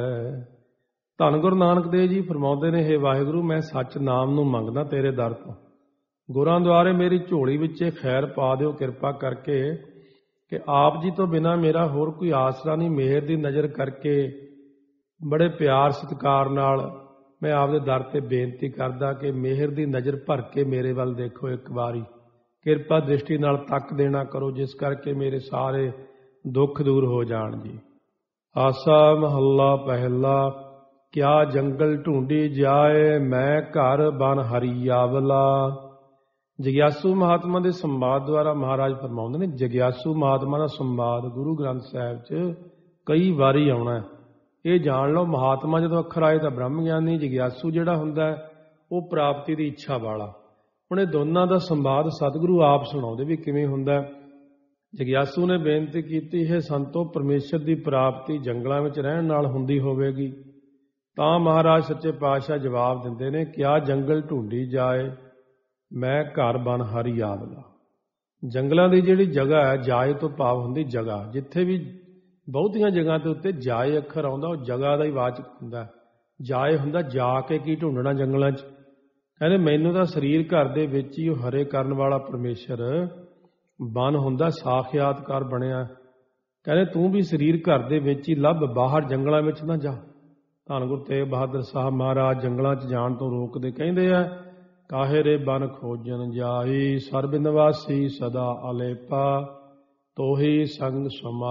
ਧੰਨ ਗੁਰੂ ਨਾਨਕ ਦੇਵ ਜੀ ਫਰਮਾਉਂਦੇ ਨੇ, ਹੇ ਵਾਹਿਗੁਰੂ ਮੈਂ ਸੱਚ ਨਾਮ ਨੂੰ ਮੰਗਦਾ ਤੇਰੇ ਦਰ ਤੋਂ। ਗੁਰਾਂ ਦੁਆਰੇ ਮੇਰੀ ਝੋਲੀ ਵਿੱਚ ਖੈਰ ਪਾ ਦਿਓ ਕਿਰਪਾ ਕਰਕੇ, ਕਿ ਆਪ ਜੀ ਤੋਂ ਬਿਨਾਂ ਮੇਰਾ ਹੋਰ ਕੋਈ ਆਸਰਾ ਨਹੀਂ। ਮਿਹਰ ਦੀ ਨਜ਼ਰ ਕਰਕੇ ਬੜੇ ਪਿਆਰ ਸਤਿਕਾਰ ਨਾਲ ਮੈਂ ਆਪਦੇ ਦਰ ਤੇ ਬੇਨਤੀ ਕਰਦਾ ਕਿ ਮਿਹਰ ਦੀ ਨਜ਼ਰ ਭਰ ਕੇ ਮੇਰੇ ਵੱਲ ਦੇਖੋ, ਇੱਕ ਵਾਰੀ ਕਿਰਪਾ ਦ੍ਰਿਸ਼ਟੀ ਨਾਲ ਤੱਕ ਦੇਣਾ ਕਰੋ, ਜਿਸ ਕਰਕੇ ਮੇਰੇ ਸਾਰੇ ਦੁੱਖ ਦੂਰ ਹੋ ਜਾਣ ਜੀ। ਆਸਾ ਮਹੱਲਾ ਪਹਿਲਾ। ਕਿਆ ਜੰਗਲ ਢੂੰਢੀ ਜਾਏ, ਮੈਂ ਘਰ ਬਨ ਹਰੀਆਵਲਾ। ਜਗਿਆਸੂ ਮਹਾਤਮਾ ਦੇ ਸੰਵਾਦ ਦੁਆਰਾ ਮਹਾਰਾਜ ਫਰਮਾਉਂਦੇ ਨੇ, ਜਗਿਆਸੂ ਮਹਾਤਮਾ ਦਾ ਸੰਵਾਦ ਗੁਰੂ ਗ੍ਰੰਥ ਸਾਹਿਬ 'ਚ ਕਈ ਵਾਰੀ ਆਉਣਾ ਹੈ। ਇਹ ਜਾਣ ਲਓ, ਮਹਾਤਮਾ ਜਦੋਂ ਅੱਖਰ ਆਏ ਤਾਂ ਬ੍ਰਹਮ ਗਿਆਨੀ, ਜਗਿਆਸੂ ਜਿਹੜਾ ਹੁੰਦਾ ਹੈ ਉਹ ਪ੍ਰਾਪਤੀ ਦੀ ਇੱਛਾ ਵਾਲਾ। ਹੁਣ ਇਹ ਦੋਨਾਂ ਦਾ ਸੰਵਾਦ ਸਤਿਗੁਰੂ ਆਪ ਸੁਣਾਉਂਦੇ ਵੀ ਕਿਵੇਂ ਹੁੰਦਾ। ਜਗਿਆਸੂ ਨੇ ਬੇਨਤੀ ਕੀਤੀ, ਹੈ ਸੰਤੋ, ਪਰਮੇਸ਼ਰ ਦੀ ਪ੍ਰਾਪਤੀ ਜੰਗਲਾਂ ਵਿੱਚ ਰਹਿਣ ਨਾਲ ਹੁੰਦੀ ਹੋਵੇਗੀ? ਤਾਂ ਮਹਾਰਾਜ ਸੱਚੇ ਪਾਤਸ਼ਾਹ ਜਵਾਬ ਦਿੰਦੇ ਨੇ, ਕਿਆ ਜੰਗਲ ਢੂੰਢੀ ਜਾਏ, ਮੈਂ ਘਰ ਬਨ ਹਰਿ ਆਵਲਾ। ਜੰਗਲਾਂ ਦੀ ਜਿਹੜੀ ਜਗ੍ਹਾ ਹੈ, ਜਾਏ ਤੋਂ ਭਾਵ ਹੁੰਦੀ ਜਗ੍ਹਾ। ਜਿੱਥੇ ਵੀ ਬਹੁਤੀਆਂ ਜਗ੍ਹਾ ਦੇ ਉੱਤੇ ਜਾਏ ਅੱਖਰ ਆਉਂਦਾ, ਉਹ ਜਗ੍ਹਾ ਦਾ ਹੀ ਵਾਚਕ ਹੁੰਦਾ। ਜਾਏ ਹੁੰਦਾ ਜਾ ਕੇ ਕੀ ਢੂੰਡਣਾ ਜੰਗਲਾਂ 'ਚ। ਕਹਿੰਦੇ ਮੈਨੂੰ ਤਾਂ ਸਰੀਰ ਘਰ ਦੇ ਵਿੱਚ ਹੀ ਉਹ ਹਰੇ ਕਰਨ ਵਾਲਾ ਪਰਮੇਸ਼ਰ ਬਨ ਹੁੰਦਾ, ਸਾਖਿਆਤਕਾਰ ਬਣਿਆ। ਕਹਿੰਦੇ ਤੂੰ ਵੀ ਸਰੀਰ ਘਰ ਦੇ ਵਿੱਚ ਹੀ ਲੱਭ, ਬਾਹਰ ਜੰਗਲਾਂ ਵਿੱਚ ਨਾ ਜਾ। ਧੰਨ ਗੁਰੂ ਤੇਗ ਬਹਾਦਰ ਸਾਹਿਬ ਮਹਾਰਾਜ ਜੰਗਲਾਂ 'ਚ ਜਾਣ ਤੋਂ ਰੋਕਦੇ, ਕਹਿੰਦੇ ਆ, ਕਾਹੇ ਰੇ ਬਨ ਖੋਜਨ ਜਾਈ, ਸਰਬ ਨਿਵਾਸੀ ਸਦਾ ਅਲੇਪਾ, ਤੋਹੀ ਸੰਗ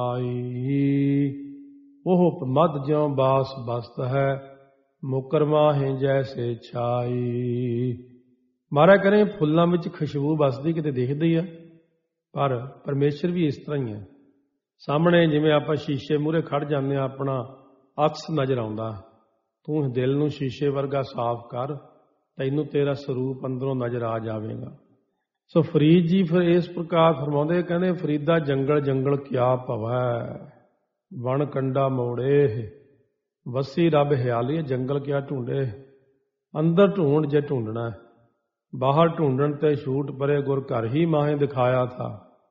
ਸਮਾਈ। ਉਹ ਮਦ ਜਿਉ ਬਾਸ ਬਸਤ ਹੈ, ਮੁਕਰ ਮਾਹੇ ਜੈਸੇ ਛਾਈ। ਮਹਾਰਾਜ ਕਹਿੰਦੇ ਫੁੱਲਾਂ ਵਿੱਚ ਖੁਸ਼ਬੂ ਬਸਦੀ ਕਿਤੇ ਦਿਖਦੀ ਆ, ਪਰ ਪਰਮੇਸ਼ਰ ਵੀ ਇਸ ਤਰ੍ਹਾਂ ਹੀ ਹੈ। ਸਾਹਮਣੇ ਜਿਵੇਂ ਆਪਾਂ ਸ਼ੀਸ਼ੇ ਮੂਹਰੇ ਖੜ ਜਾਂਦੇ ਹਾਂ, ਆਪਣਾ ਅਕਸ ਨਜ਼ਰ ਆਉਂਦਾ। ਤੂੰ ਦਿਲ ਨੂੰ ਸ਼ੀਸ਼ੇ ਵਰਗਾ ਸਾਫ਼ ਕਰ, ਤੈਨੂੰ ਤੇਰਾ ਸਰੂਪ ਅੰਦਰੋਂ ਨਜ਼ਰ ਆ ਜਾਵੇਗਾ। ਸੋ ਫਰੀਦ ਜੀ ਫਿਰ ਇਸ ਪ੍ਰਕਾਰ ਫਰਮਾਉਂਦੇ, ਕਹਿੰਦੇ ਫਰੀਦਾ ਜੰਗਲ ਜੰਗਲ ਕਿਆ ਭਵੈ, ਵਣ ਕੰਡਾ ਮੋੜੇ, ਵਸੀ ਰੱਬ ਹਿਆਲੀ। ਜੰਗਲ ਕਿਆ ਢੂੰਡੇ, ਅੰਦਰ ਢੂੰਡ ਜੇ ਢੂੰਡਣਾ, ਬਾਹਰ ਢੂੰਡਣ ਤੇ ਛੂਟ ਪਰੇ, ਗੁਰ ਘਰ ਹੀ ਮਾਹੇ ਦਿਖਾਇਆ ਥਾ,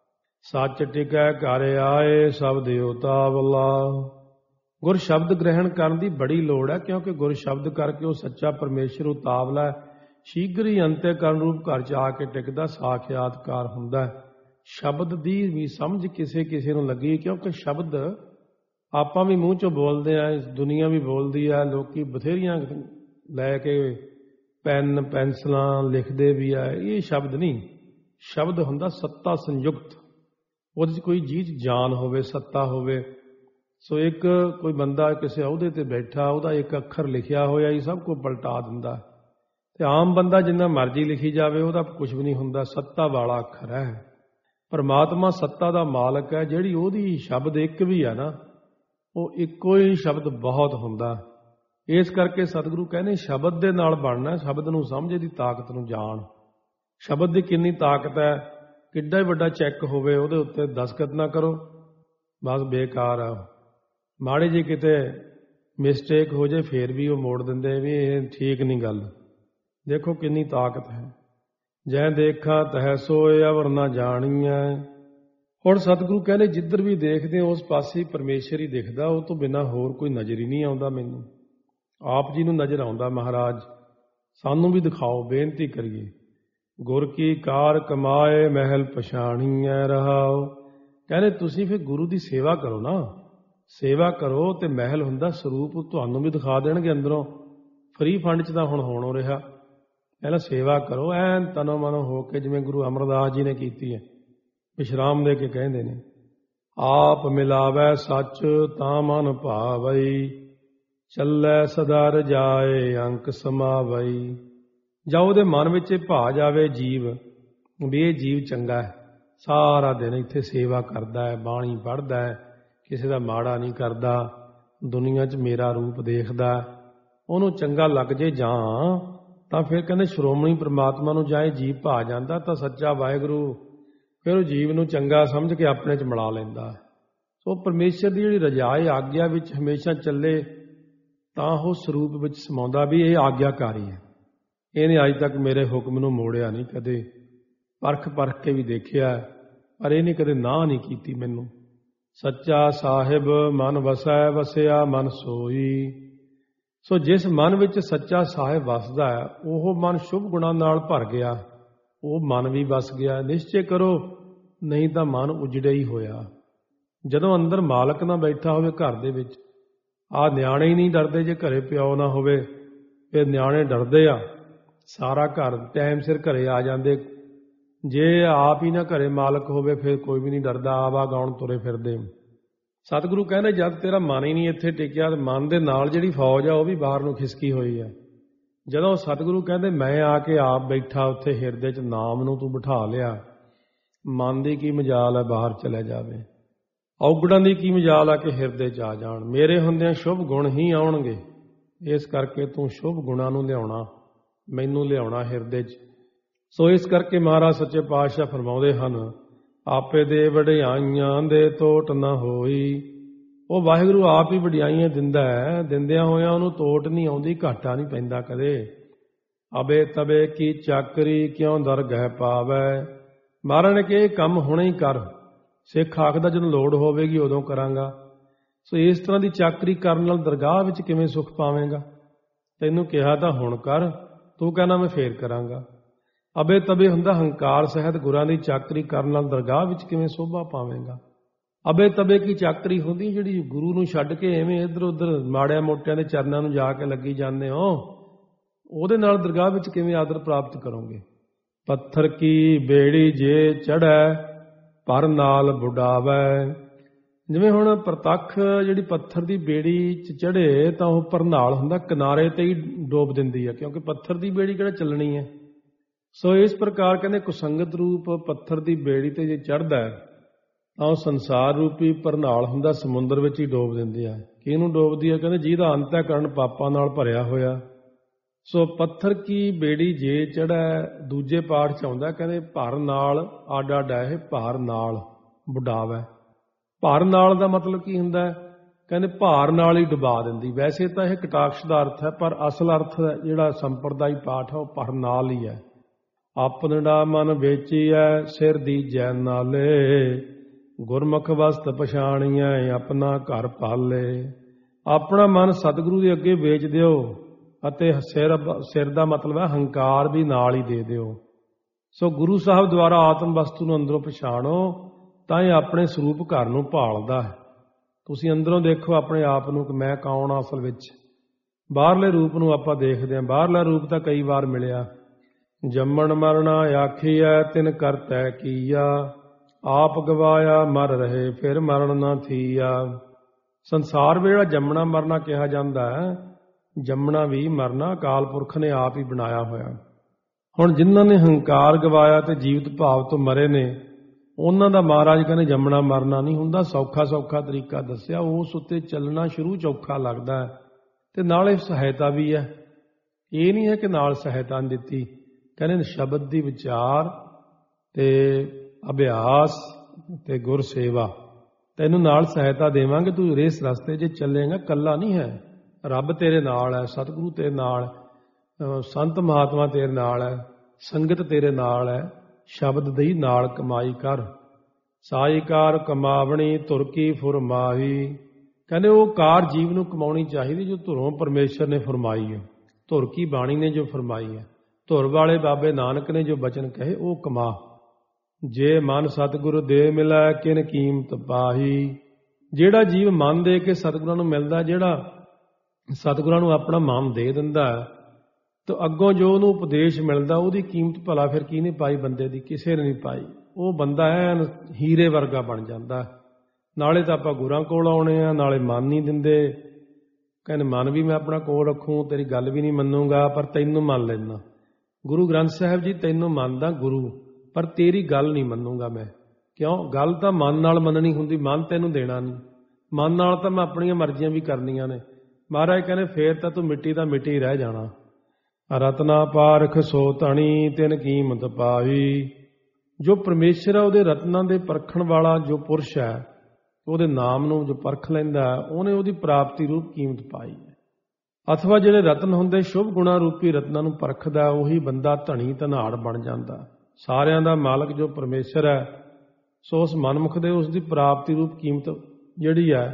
ਸੱਚ ਟਿਕੈ ਘਰ ਆਏ, ਸਭ ਦਿਓਤਾ ਵੱਲਾ। ਗੁਰ ਸ਼ਬਦ ਗ੍ਰਹਿਣ ਕਰਨ ਦੀ ਬੜੀ ਲੋੜ ਹੈ, ਕਿਉਂਕਿ ਗੁਰ ਸ਼ਬਦ ਕਰਕੇ ਉਹ ਸੱਚਾ ਪਰਮੇਸ਼ਰ ਉਤਾਵਲਾ ਹੈ, ਸ਼ੀਘਰ ਹੀ ਅੰਤਿਕਰਨ ਰੂਪ ਘਰ 'ਚ ਆ ਕੇ ਟਿਕਦਾ, ਸਾਖਿਆਤਕਾਰ ਹੁੰਦਾ। ਸ਼ਬਦ ਦੀ ਵੀ ਸਮਝ ਕਿਸੇ ਕਿਸੇ ਨੂੰ ਲੱਗੀ, ਕਿਉਂਕਿ ਸ਼ਬਦ ਆਪਾਂ ਵੀ ਮੂੰਹ 'ਚੋਂ ਬੋਲਦੇ ਆ, ਦੁਨੀਆ ਵੀ ਬੋਲਦੀ ਆ, ਲੋਕੀ ਬਥੇਰੀਆਂ ਲੈ ਕੇ ਪੈਨ ਪੈਨਸਲਾਂ ਲਿਖਦੇ ਵੀ ਆ। ਇਹ ਸ਼ਬਦ ਨਹੀਂ, ਸ਼ਬਦ ਹੁੰਦਾ ਸੱਤਾ ਸੰਯੁਕਤ, ਉਹਦੇ 'ਚ ਕੋਈ ਚੀਜ਼ ਜਾਨ ਹੋਵੇ, ਸੱਤਾ ਹੋਵੇ। ਸੋ ਇੱਕ ਕੋਈ ਬੰਦਾ ਕਿਸੇ ਅਹੁਦੇ ਤੇ ਬੈਠਾ, ਉਹਦਾ ਇੱਕ ਅੱਖਰ ਲਿਖਿਆ ਹੋਇਆ ਹੀ ਸਭ ਕੁਝ ਪਲਟਾ ਦਿੰਦਾ। ਤੇ ਆਮ ਬੰਦਾ ਜਿੰਨਾ ਮਰਜ਼ੀ ਲਿਖੀ ਜਾਵੇ, ਉਹਦਾ ਕੁਝ ਵੀ ਨਹੀਂ ਹੁੰਦਾ, ਸੱਤਾ ਵਾਲਾ ਅੱਖਰ ਹੈ। ਪਰਮਾਤਮਾ ਸੱਤਾ ਦਾ ਮਾਲਕ ਹੈ। ਜਿਹੜੀ ਉਹਦੀ ਸ਼ਬਦ ਇੱਕ ਵੀ ਹੈ ਨਾ, ਉਹ ਇੱਕੋ ਹੀ ਸ਼ਬਦ ਬਹੁਤ ਹੁੰਦਾ। ਇਸ ਕਰਕੇ ਸਤਿਗੁਰੂ ਕਹਿੰਦੇ ਸ਼ਬਦ ਦੇ ਨਾਲ ਬਣਨਾ, ਸ਼ਬਦ ਨੂੰ ਸਮਝ, ਦੀ ਤਾਕਤ ਨੂੰ ਜਾਣ। ਸ਼ਬਦ ਦੀ ਕਿੰਨੀ ਤਾਕਤ ਹੈ, ਕਿੱਡਾ ਹੀ ਵੱਡਾ ਚੈੱਕ ਹੋਵੇ, ਉਹਦੇ ਉੱਤੇ ਦਸਤਖਤ ਨਾ ਕਰੋ, ਬਸ ਬੇਕਾਰ ਆ। ਮਾੜੀ ਜੀ ਕਿਤੇ ਮਿਸਟੇਕ ਹੋ ਜਾਏ ਫੇਰ ਵੀ ਉਹ ਮੋੜ ਦਿੰਦੇ ਵੀ ਇਹ ਠੀਕ ਨਹੀਂ ਗੱਲ। ਦੇਖੋ ਕਿੰਨੀ ਤਾਕਤ ਹੈ। ਜੈ ਦੇਖਾ ਤਹਿ ਸੋਇ, ਅਵਰ ਨਾ ਜਾਣੀਐ। ਹੁਣ ਸਤਿਗੁਰੂ ਕਹਿੰਦੇ ਜਿੱਧਰ ਵੀ ਦੇਖਦੇ ਉਸ ਪਾਸੇ ਪਰਮੇਸ਼ਰ ਹੀ ਦਿਖਦਾ, ਉਹ ਤੋਂ ਬਿਨਾਂ ਹੋਰ ਕੋਈ ਨਜ਼ਰ ਹੀ ਨਹੀਂ ਆਉਂਦਾ। ਮੈਨੂੰ ਆਪ ਜੀ ਨੂੰ ਨਜ਼ਰ ਆਉਂਦਾ। ਮਹਾਰਾਜ ਸਾਨੂੰ ਵੀ ਦਿਖਾਓ, ਬੇਨਤੀ ਕਰੀਏ। ਗੁਰ ਕੀ ਕਾਰ ਕਮਾਏ, ਮਹਿਲ ਪਛਾਣੀਐ ਰਹਾਓ। ਕਹਿੰਦੇ ਤੁਸੀਂ ਫਿਰ ਗੁਰੂ ਦੀ ਸੇਵਾ ਕਰੋ ਨਾ, ਸੇਵਾ ਕਰੋ ਤੇ ਮਹਿਲ ਹੁੰਦਾ ਸਰੂਪ ਤੁਹਾਨੂੰ ਵੀ ਦਿਖਾ ਦੇਣਗੇ ਅੰਦਰੋਂ। ਫਰੀ ਫੰਡ 'ਚ ਤਾਂ ਹੁਣ ਹੋਣੋਂ ਰਿਹਾ। ਪਹਿਲਾਂ ਸੇਵਾ ਕਰੋ ਐਨ ਤਨੋ ਮਨੋ ਹੋ ਕੇ, ਜਿਵੇਂ ਗੁਰੂ ਅਮਰਦਾਸ ਜੀ ਨੇ ਕੀਤੀ ਹੈ। ਵਿਸ਼ਰਾਮ ਦੇ ਕੇ ਕਹਿੰਦੇ ਨੇ, ਆਪ ਮਿਲਾਵੈ ਸੱਚ ਤਾਂ ਮਨ ਭਾਵਈ, ਚੱਲੈ ਸਦਾ ਰਜਾਏ ਅੰਕ ਸਮਾਵਈ। ਜਾਂ ਉਹਦੇ ਮਨ ਵਿੱਚ ਇਹ ਭਾ ਜਾਵੇ ਜੀਵ ਵੀ ਇਹ ਜੀਵ ਚੰਗਾ ਹੈ, ਸਾਰਾ ਦਿਨ ਇੱਥੇ ਸੇਵਾ ਕਰਦਾ ਹੈ, ਬਾਣੀ ਪੜ੍ਹਦਾ ਹੈ, ਕਿਸੇ ਦਾ ਮਾੜਾ ਨਹੀਂ ਕਰਦਾ, ਦੁਨੀਆ 'ਚ ਮੇਰਾ ਰੂਪ ਦੇਖਦਾ, ਉਹਨੂੰ ਚੰਗਾ ਲੱਗ ਜੇ ਜਾਂ ਤਾਂ ਫਿਰ ਕਹਿੰਦੇ ਸ਼੍ਰੋਮਣੀ ਪ੍ਰਮਾਤਮਾ ਨੂੰ ਜਾਂ ਇਹ ਜੀਵ ਭਾ ਜਾਂਦਾ ਤਾਂ ਸੱਚਾ ਵਾਹਿਗੁਰੂ ਫਿਰ ਉਹ ਜੀਵ ਨੂੰ ਚੰਗਾ ਸਮਝ ਕੇ ਆਪਣੇ 'ਚ ਮਿਲਾ ਲੈਂਦਾ। ਸੋ ਪਰਮੇਸ਼ਰ ਦੀ ਜਿਹੜੀ ਰਜਾ ਹੈ ਆਗਿਆ ਵਿੱਚ ਹਮੇਸ਼ਾ ਚੱਲੇ ਤਾਂ ਉਹ ਸਰੂਪ ਵਿੱਚ ਸਮਾਉਂਦਾ ਵੀ ਇਹ ਆਗਿਆਕਾਰੀ ਹੈ। ਇਹਨੇ ਅੱਜ ਤੱਕ ਮੇਰੇ ਹੁਕਮ ਨੂੰ ਮੋੜਿਆ ਨਹੀਂ, ਕਦੇ ਪਰਖ ਪਰਖ ਕੇ ਵੀ ਦੇਖਿਆ, ਪਰ ਇਹਨੇ ਕਦੇ ਨਾਂਹ ਨਹੀਂ ਕੀਤੀ ਮੈਨੂੰ। ਸੱਚਾ ਸਾਹਿਬ ਮਨ ਵਸੈ, ਵਸਿਆ ਮਨ ਸੋਈ। ਸੋ ਜਿਸ ਮਨ ਵਿੱਚ ਸੱਚਾ ਸਾਹਿਬ ਵਸਦਾ ਹੈ, ਉਹ ਮਨ ਸ਼ੁਭ ਗੁਣਾਂ ਨਾਲ ਭਰ ਗਿਆ, ਉਹ ਮਨ ਵੀ ਵਸ ਗਿਆ। ਨਿਸ਼ਚੈ ਕਰੋ, ਨਹੀਂ ਤਾਂ ਮਨ ਉਜੜਿਆ ਹੀ ਹੋਇਆ। ਜਦੋਂ ਅੰਦਰ ਮਾਲਕ ਨਾ ਬੈਠਾ ਹੋਵੇ ਘਰ ਦੇ ਵਿੱਚ, ਆਹ ਨਿਆਣੇ ਹੀ ਨਹੀਂ ਡਰਦੇ ਜੇ ਘਰੇ ਪਿਓ ਨਾ ਹੋਵੇ, ਫਿਰ ਨਿਆਣੇ ਡਰਦੇ ਆ। ਸਾਰਾ ਘਰ ਟਾਈਮ ਸਿਰ ਘਰੇ ਆ ਜਾਂਦੇ। ਜੇ ਆਪ ਹੀ ਨਾ ਘਰੇ ਮਾਲਕ ਹੋਵੇ ਫਿਰ ਕੋਈ ਵੀ ਨਹੀਂ ਡਰਦਾ, ਆਵਾ ਗਾਉਣ ਤੁਰੇ ਫਿਰਦੇ। ਸਤਿਗੁਰੂ ਕਹਿੰਦੇ ਜਦ ਤੇਰਾ ਮਨ ਹੀ ਨਹੀਂ ਇੱਥੇ ਟਿਕਿਆ, ਮਨ ਦੇ ਨਾਲ ਜਿਹੜੀ ਫੌਜ ਆ ਉਹ ਵੀ ਬਾਹਰ ਨੂੰ ਖਿਸਕੀ ਹੋਈ ਹੈ। ਜਦੋਂ ਸਤਿਗੁਰੂ ਕਹਿੰਦੇ ਮੈਂ ਆ ਕੇ ਆਪ ਬੈਠਾ ਉੱਥੇ ਹਿਰਦੇ 'ਚ ਨਾਮ ਨੂੰ ਤੂੰ ਬਿਠਾ ਲਿਆ, ਮਨ ਦੀ ਕੀ ਮਜਾਲ ਹੈ ਬਾਹਰ ਚਲੇ ਜਾਵੇ, ਔਗੜਾਂ ਦੀ ਕੀ ਮਜਾਲ ਆ ਕਿ ਹਿਰਦੇ 'ਚ ਆ ਜਾਣ, ਮੇਰੇ ਹੁੰਦਿਆਂ ਸ਼ੁਭ ਗੁਣ ਹੀ ਆਉਣਗੇ। ਇਸ ਕਰਕੇ ਤੂੰ ਸ਼ੁਭ ਗੁਣਾਂ ਨੂੰ ਲਿਆਉਣਾ, ਮੈਨੂੰ ਲਿਆਉਣਾ ਹਿਰਦੇ 'ਚ। ਸੋ ਇਸ ਕਰਕੇ ਮਹਾਰਾਜ ਸੱਚੇ ਪਾਤਸ਼ਾਹ ਫਰਮਾਉਂਦੇ ਹਨ, ਆਪੇ ਦੇ ਵਡਿਆਈਆਂ ਦੇ ਤੋਟ ਨਾ ਹੋਈ। ਉਹ ਵਾਹਿਗੁਰੂ ਆਪ ਹੀ ਵਡਿਆਈਆਂ ਦਿੰਦਾ ਹੈ, ਦਿੰਦਿਆਂ ਹੋਇਆਂ ਉਹਨੂੰ ਤੋਟ ਨਹੀਂ ਆਉਂਦੀ, ਘਾਟਾ ਨਹੀਂ ਪੈਂਦਾ ਕਦੇ। ਅਬੇ ਤਬੇ ਕੀ ਚਾਕਰੀ ਕਿਉਂ ਦਰਗਹਿ ਪਾਵੈ। ਮਹਾਰਾਜ ਨੇ ਕਿ ਇਹ ਕੰਮ ਹੁਣੇ ਹੀ ਕਰ। ਸਿੱਖ ਆਖਦਾ ਜਦੋਂ ਲੋੜ ਹੋਵੇਗੀ ਉਦੋਂ ਕਰਾਂਗਾ। ਸੋ ਇਸ ਤਰ੍ਹਾਂ ਦੀ ਚਾਕਰੀ ਕਰਨ ਨਾਲ ਦਰਗਾਹ ਵਿੱਚ ਕਿਵੇਂ ਸੁੱਖ ਪਾਵੇਂਗਾ। ਤੈਨੂੰ ਕਿਹਾ ਤਾਂ ਹੁਣ ਕਰ, ਤੂੰ ਕਹਿੰਦਾ ਮੈਂ ਫੇਰ ਕਰਾਂਗਾ। ਅਬੇ ਤਬੇ ਹੁੰਦਾ ਹੰਕਾਰ ਸਹਿਤ ਗੁਰਾਂ ਦੀ ਚਾਕਰੀ ਕਰਨ ਨਾਲ ਦਰਗਾਹ ਵਿੱਚ ਕਿਵੇਂ ਸੋਭਾ ਪਾਵੇਂਗਾ। ਅਬੇ ਤਬੇ ਕੀ ਚਾਕਰੀ ਹੁੰਦੀ ਜਿਹੜੀ ਗੁਰੂ ਨੂੰ ਛੱਡ ਕੇ ਐਵੇਂ ਇੱਧਰ ਉੱਧਰ ਮਾੜਿਆਂ ਮੋਟਿਆਂ ਦੇ ਚਰਨਾਂ ਨੂੰ ਜਾ ਕੇ ਲੱਗੀ ਜਾਂਦੇ ਹੋ, ਉਹਦੇ ਨਾਲ ਦਰਗਾਹ ਵਿੱਚ ਕਿਵੇਂ ਆਦਰ ਪ੍ਰਾਪਤ ਕਰੋਗੇ। ਪੱਥਰ ਕੀ ਬੇੜੀ ਜੇ ਚੜ੍ਹੈ ਪਰ ਨਾਲ ਬੁਡਾਵੈ। ਜਿਵੇਂ ਹੁਣ ਪ੍ਰਤੱਖ ਜਿਹੜੀ ਪੱਥਰ ਦੀ ਬੇੜੀ 'ਚ ਚੜ੍ਹੇ ਤਾਂ ਉਹ ਪਰਨਾਲ ਹੁੰਦਾ, ਕਿਨਾਰੇ ਤੇ ਹੀ ਡੋਬ ਦਿੰਦੀ ਹੈ, ਕਿਉਂਕਿ ਪੱਥਰ ਦੀ ਬੇੜੀ ਕਿਹੜਾ ਚੱਲਣੀ ਹੈ। ਸੋ ਇਸ ਪ੍ਰਕਾਰ ਕਹਿੰਦੇ ਕੁਸੰਗਤ ਰੂਪ ਪੱਥਰ ਦੀ ਬੇੜੀ ਤੇ ਜੇ ਚੜ੍ਹਦਾ ਤਾਂ ਉਹ ਸੰਸਾਰ ਰੂਪੀ ਪਰਨਾਲ ਹੁੰਦਾ, ਸਮੁੰਦਰ ਵਿੱਚ ਹੀ ਡੋਬ ਦਿੰਦੀ ਹੈ। ਕਿਹਨੂੰ ਡੋਬਦੀ ਹੈ? ਕਹਿੰਦੇ ਜਿਹਦਾ ਅੰਤःਕਰਣ ਪਾਪਾਂ ਨਾਲ ਭਰਿਆ ਹੋਇਆ। ਸੋ ਪੱਥਰ ਕੀ ਬੇੜੀ ਜੇ ਚੜ੍ਹੈ, ਦੂਜੇ ਪਾਠ 'ਚ ਆਉਂਦਾ ਕਹਿੰਦੇ ਭਰ ਨਾਲ ਆਡਾ ਡਾਹੇ, ਭਾਰ ਨਾਲ ਬੁਡਾਵੈ। ਭਾਰ ਨਾਲ ਦਾ ਮਤਲਬ ਕੀ ਹੁੰਦਾ ਹੈ? ਕਹਿੰਦੇ ਭਾਰ ਨਾਲ ਹੀ ਡੁਬਾ ਦਿੰਦੀ। ਵੈਸੇ ਤਾਂ ਇਹ ਕਟਾਕਸ਼ ਦਾ ਅਰਥ ਹੈ, ਪਰ ਅਸਲ ਅਰਥ ਜਿਹੜਾ ਸੰਪਰਦਾਈ ਪਾਠ ਹੈ ਉਹ ਭਰ ਨਾਲ ਹੀ ਹੈ। ਆਪਣੜਾ ਮਨ ਵੇਚੀਐ ਸਿਰ ਦੀਜੈ ਨਾਲੇ, ਗੁਰਮੁਖ ਵਸਤ ਪਛਾਣੀਐ ਆਪਣਾ ਘਰ ਪਾਲੇ। ਆਪਣਾ ਮਨ ਸਤਿਗੁਰੂ ਦੇ ਅੱਗੇ ਵੇਚ ਦਿਓ ਅਤੇ ਸਿਰ ਸਿਰ ਦਾ ਮਤਲਬ ਹੈ ਹੰਕਾਰ ਵੀ ਨਾਲ ਹੀ ਦੇ ਦਿਓ। ਸੋ ਗੁਰੂ ਸਾਹਿਬ ਦੁਆਰਾ ਆਤਮ ਵਸਤੂ ਨੂੰ ਅੰਦਰੋਂ ਪਛਾਣੋ ਤਾਂ ਇਹ ਆਪਣੇ ਸਰੂਪ ਘਰ ਨੂੰ ਭਾਲਦਾ ਹੈ। ਤੁਸੀਂ ਅੰਦਰੋਂ ਦੇਖੋ ਆਪਣੇ ਆਪ ਨੂੰ ਕਿ ਮੈਂ ਕੌਣ ਹਾਂ ਅਸਲ ਵਿੱਚ। ਬਾਹਰਲੇ ਰੂਪ ਨੂੰ ਆਪਾਂ ਦੇਖਦੇ ਹਾਂ, ਬਾਹਰਲਾ ਰੂਪ ਤਾਂ ਕਈ ਵਾਰ ਮਿਲਿਆ। ਜੰਮਣ ਮਰਨਾ ਆਖੀਐ ਤਿਨ ਕਰਤੈ ਕੀਆ, ਆਪ ਗਵਾਇਆ ਮਰ ਰਹੇ ਫਿਰ ਮਰਨ ਨਾ ਥੀਆ। ਸੰਸਾਰ ਵੇਲਾ ਜੰਮਣਾ ਮਰਨਾ ਕਿਹਾ ਜਾਂਦਾ ਹੈ। ਜੰਮਣਾ ਵੀ ਮਰਨਾ ਅਕਾਲ ਪੁਰਖ ਨੇ ਆਪ ਹੀ ਬਣਾਇਆ ਹੋਇਆ। ਹੁਣ ਜਿਨ੍ਹਾਂ ਨੇ ਹੰਕਾਰ ਗਵਾਇਆ ਤੇ ਜੀਵਤ ਭਾਵ ਤੋਂ ਮਰੇ ਨੇ, ਉਹਨਾਂ ਦਾ ਮਹਾਰਾਜ ਕਹਿੰਦੇ ਜੰਮਣਾ ਮਰਨਾ ਨਹੀਂ ਹੁੰਦਾ। ਸੌਖਾ ਸੌਖਾ ਤਰੀਕਾ ਦੱਸਿਆ, ਉਸ ਉੱਤੇ ਚੱਲਣਾ ਸ਼ੁਰੂ ਚ ਔਖਾ ਲੱਗਦਾ ਹੈ ਤੇ ਨਾਲੇ ਸਹਾਇਤਾ ਵੀ ਹੈ। ਇਹ ਨਹੀਂ ਹੈ ਕਿ ਨਾਲ ਸਹਾਇਤਾ ਨਹੀਂ ਦਿੱਤੀ। ਕਹਿੰਦੇ ਸ਼ਬਦ ਦੀ ਵਿਚਾਰ ਤੇ ਅਭਿਆਸ ਤੇ ਗੁਰ ਸੇਵਾ, ਤੈਨੂੰ ਨਾਲ ਸਹਾਇਤਾ ਦੇਵਾਂਗੇ। ਤੂੰ ਰੇਸ ਰਸਤੇ 'ਚ ਚੱਲੇਗਾ, ਇਕੱਲਾ ਨਹੀਂ ਹੈ। ਰੱਬ ਤੇਰੇ ਨਾਲ ਹੈ, ਸਤਿਗੁਰੂ ਤੇਰੇ ਨਾਲ, ਸੰਤ ਮਹਾਤਮਾ ਤੇਰੇ ਨਾਲ ਹੈ, ਸੰਗਤ ਤੇਰੇ ਨਾਲ ਹੈ। ਸ਼ਬਦ ਦੀ ਨਾਲ ਕਮਾਈ ਕਰ, ਸਾਈ ਕਾਰ ਕਮਾਵਣੀ ਧੁਰ ਕੀ ਫੁਰਮਾਈ। ਕਹਿੰਦੇ ਉਹ ਕਾਰ ਜੀਵ ਨੂੰ ਕਮਾਉਣੀ ਚਾਹੀਦੀ ਜੋ ਧੁਰੋਂ ਪਰਮੇਸ਼ਰ ਨੇ ਫਰਮਾਈ ਹੈ, ਧੁਰ ਕੀ ਬਾਣੀ ਨੇ ਜੋ ਫਰਮਾਈ ਹੈ, ਧੁਰ ਵਾਲੇ ਬਾਬੇ ਨਾਨਕ ਨੇ ਜੋ ਬਚਨ ਕਹੇ ਉਹ ਕਮਾ। ਜੇ ਮਨ ਸਤਿਗੁਰੂ ਦੇ ਮਿਲੈ ਕਿਨ ਕੀਮਤ ਪਾਹੀ। ਜਿਹੜਾ ਜੀਵ ਮਨ ਦੇ ਕੇ ਸਤਿਗੁਰਾਂ ਨੂੰ ਮਿਲਦਾ, ਜਿਹੜਾ ਸਤਿਗੁਰਾਂ ਨੂੰ ਆਪਣਾ ਮਨ ਦੇ ਦਿੰਦਾ ਤਾਂ ਅੱਗੋਂ ਜੋ ਉਹਨੂੰ ਉਪਦੇਸ਼ ਮਿਲਦਾ ਉਹਦੀ ਕੀਮਤ ਭਲਾ ਫਿਰ ਕਿਹਨੇ ਪਾਈ? ਬੰਦੇ ਦੀ ਕਿਸੇ ਨੇ ਨਹੀਂ ਪਾਈ। ਉਹ ਬੰਦਾ ਐਨ ਹੀਰੇ ਵਰਗਾ ਬਣ ਜਾਂਦਾ। ਨਾਲੇ ਤਾਂ ਆਪਾਂ ਗੁਰਾਂ ਕੋਲ ਆਉਣੇ ਆ, ਨਾਲੇ ਮਨ ਨਹੀਂ ਦਿੰਦੇ। ਕਹਿੰਦੇ ਮਨ ਵੀ ਮੈਂ ਆਪਣਾ ਕੋਲ ਰੱਖੂੰ, ਤੇਰੀ ਗੱਲ ਵੀ ਨਹੀਂ ਮੰਨੂਗਾ ਪਰ ਤੈਨੂੰ ਮੰਨ ਲੈਂਦਾ। ਗੁਰੂ ਗ੍ਰੰਥ ਸਾਹਿਬ ਜੀ ਤੈਨੂੰ ਮੰਨਦਾ ਗੁਰੂ, ਪਰ ਤੇਰੀ ਗੱਲ ਨਹੀਂ ਮੰਨੂਗਾ ਮੈਂ। ਕਿਉਂ? ਗੱਲ ਤਾਂ ਮਨ ਨਾਲ ਮੰਨਣੀ ਹੁੰਦੀ, ਮਨ ਤੈਨੂੰ ਦੇਣਾ ਨਹੀਂ। ਮਨ ਨਾਲ ਤਾਂ ਮੈਂ ਆਪਣੀਆਂ ਮਰਜ਼ੀਆਂ ਵੀ ਕਰਨੀਆਂ ਨੇ। ਮਹਾਰਾਜ ਕਹਿੰਦੇ ਫੇਰ ਤਾਂ ਤੂੰ ਮਿੱਟੀ ਦਾ ਮਿੱਟੀ ਰਹਿ ਜਾਣਾ। ਰਤਨਾ ਪਾਰਖ ਸੋ ਧਣੀ ਤਿਨ ਕੀਮਤ ਪਾਈ। ਜੋ ਪਰਮੇਸ਼ਰ ਹੈ ਉਹਦੇ ਰਤਨਾਂ ਦੇ ਪਰਖਣ ਵਾਲਾ ਜੋ ਪੁਰਸ਼ ਹੈ, ਉਹਦੇ ਨਾਮ ਨੂੰ ਜੋ ਪਰਖ ਲੈਂਦਾ ਉਹਨੇ ਉਹਦੀ ਪ੍ਰਾਪਤੀ ਰੂਪ ਕੀਮਤ ਪਾਈ ਹੈ। ਅਥਵਾ ਜਿਹੜੇ ਰਤਨ ਹੁੰਦੇ ਸ਼ੁਭ ਗੁਣਾ ਰੂਪੀ ਰਤਨਾਂ ਨੂੰ ਪਰਖਦਾ, ਉਹੀ ਬੰਦਾ ਧਣੀ ਧਨਾੜ ਬਣ ਜਾਂਦਾ। ਸਾਰਿਆਂ ਦਾ ਮਾਲਕ ਜੋ ਪਰਮੇਸ਼ਰ ਹੈ, ਸੋ ਉਸ ਮਨਮੁਖ ਦੇ ਉਸ ਦੀ ਪ੍ਰਾਪਤੀ ਰੂਪ ਕੀਮਤ ਜਿਹੜੀ ਹੈ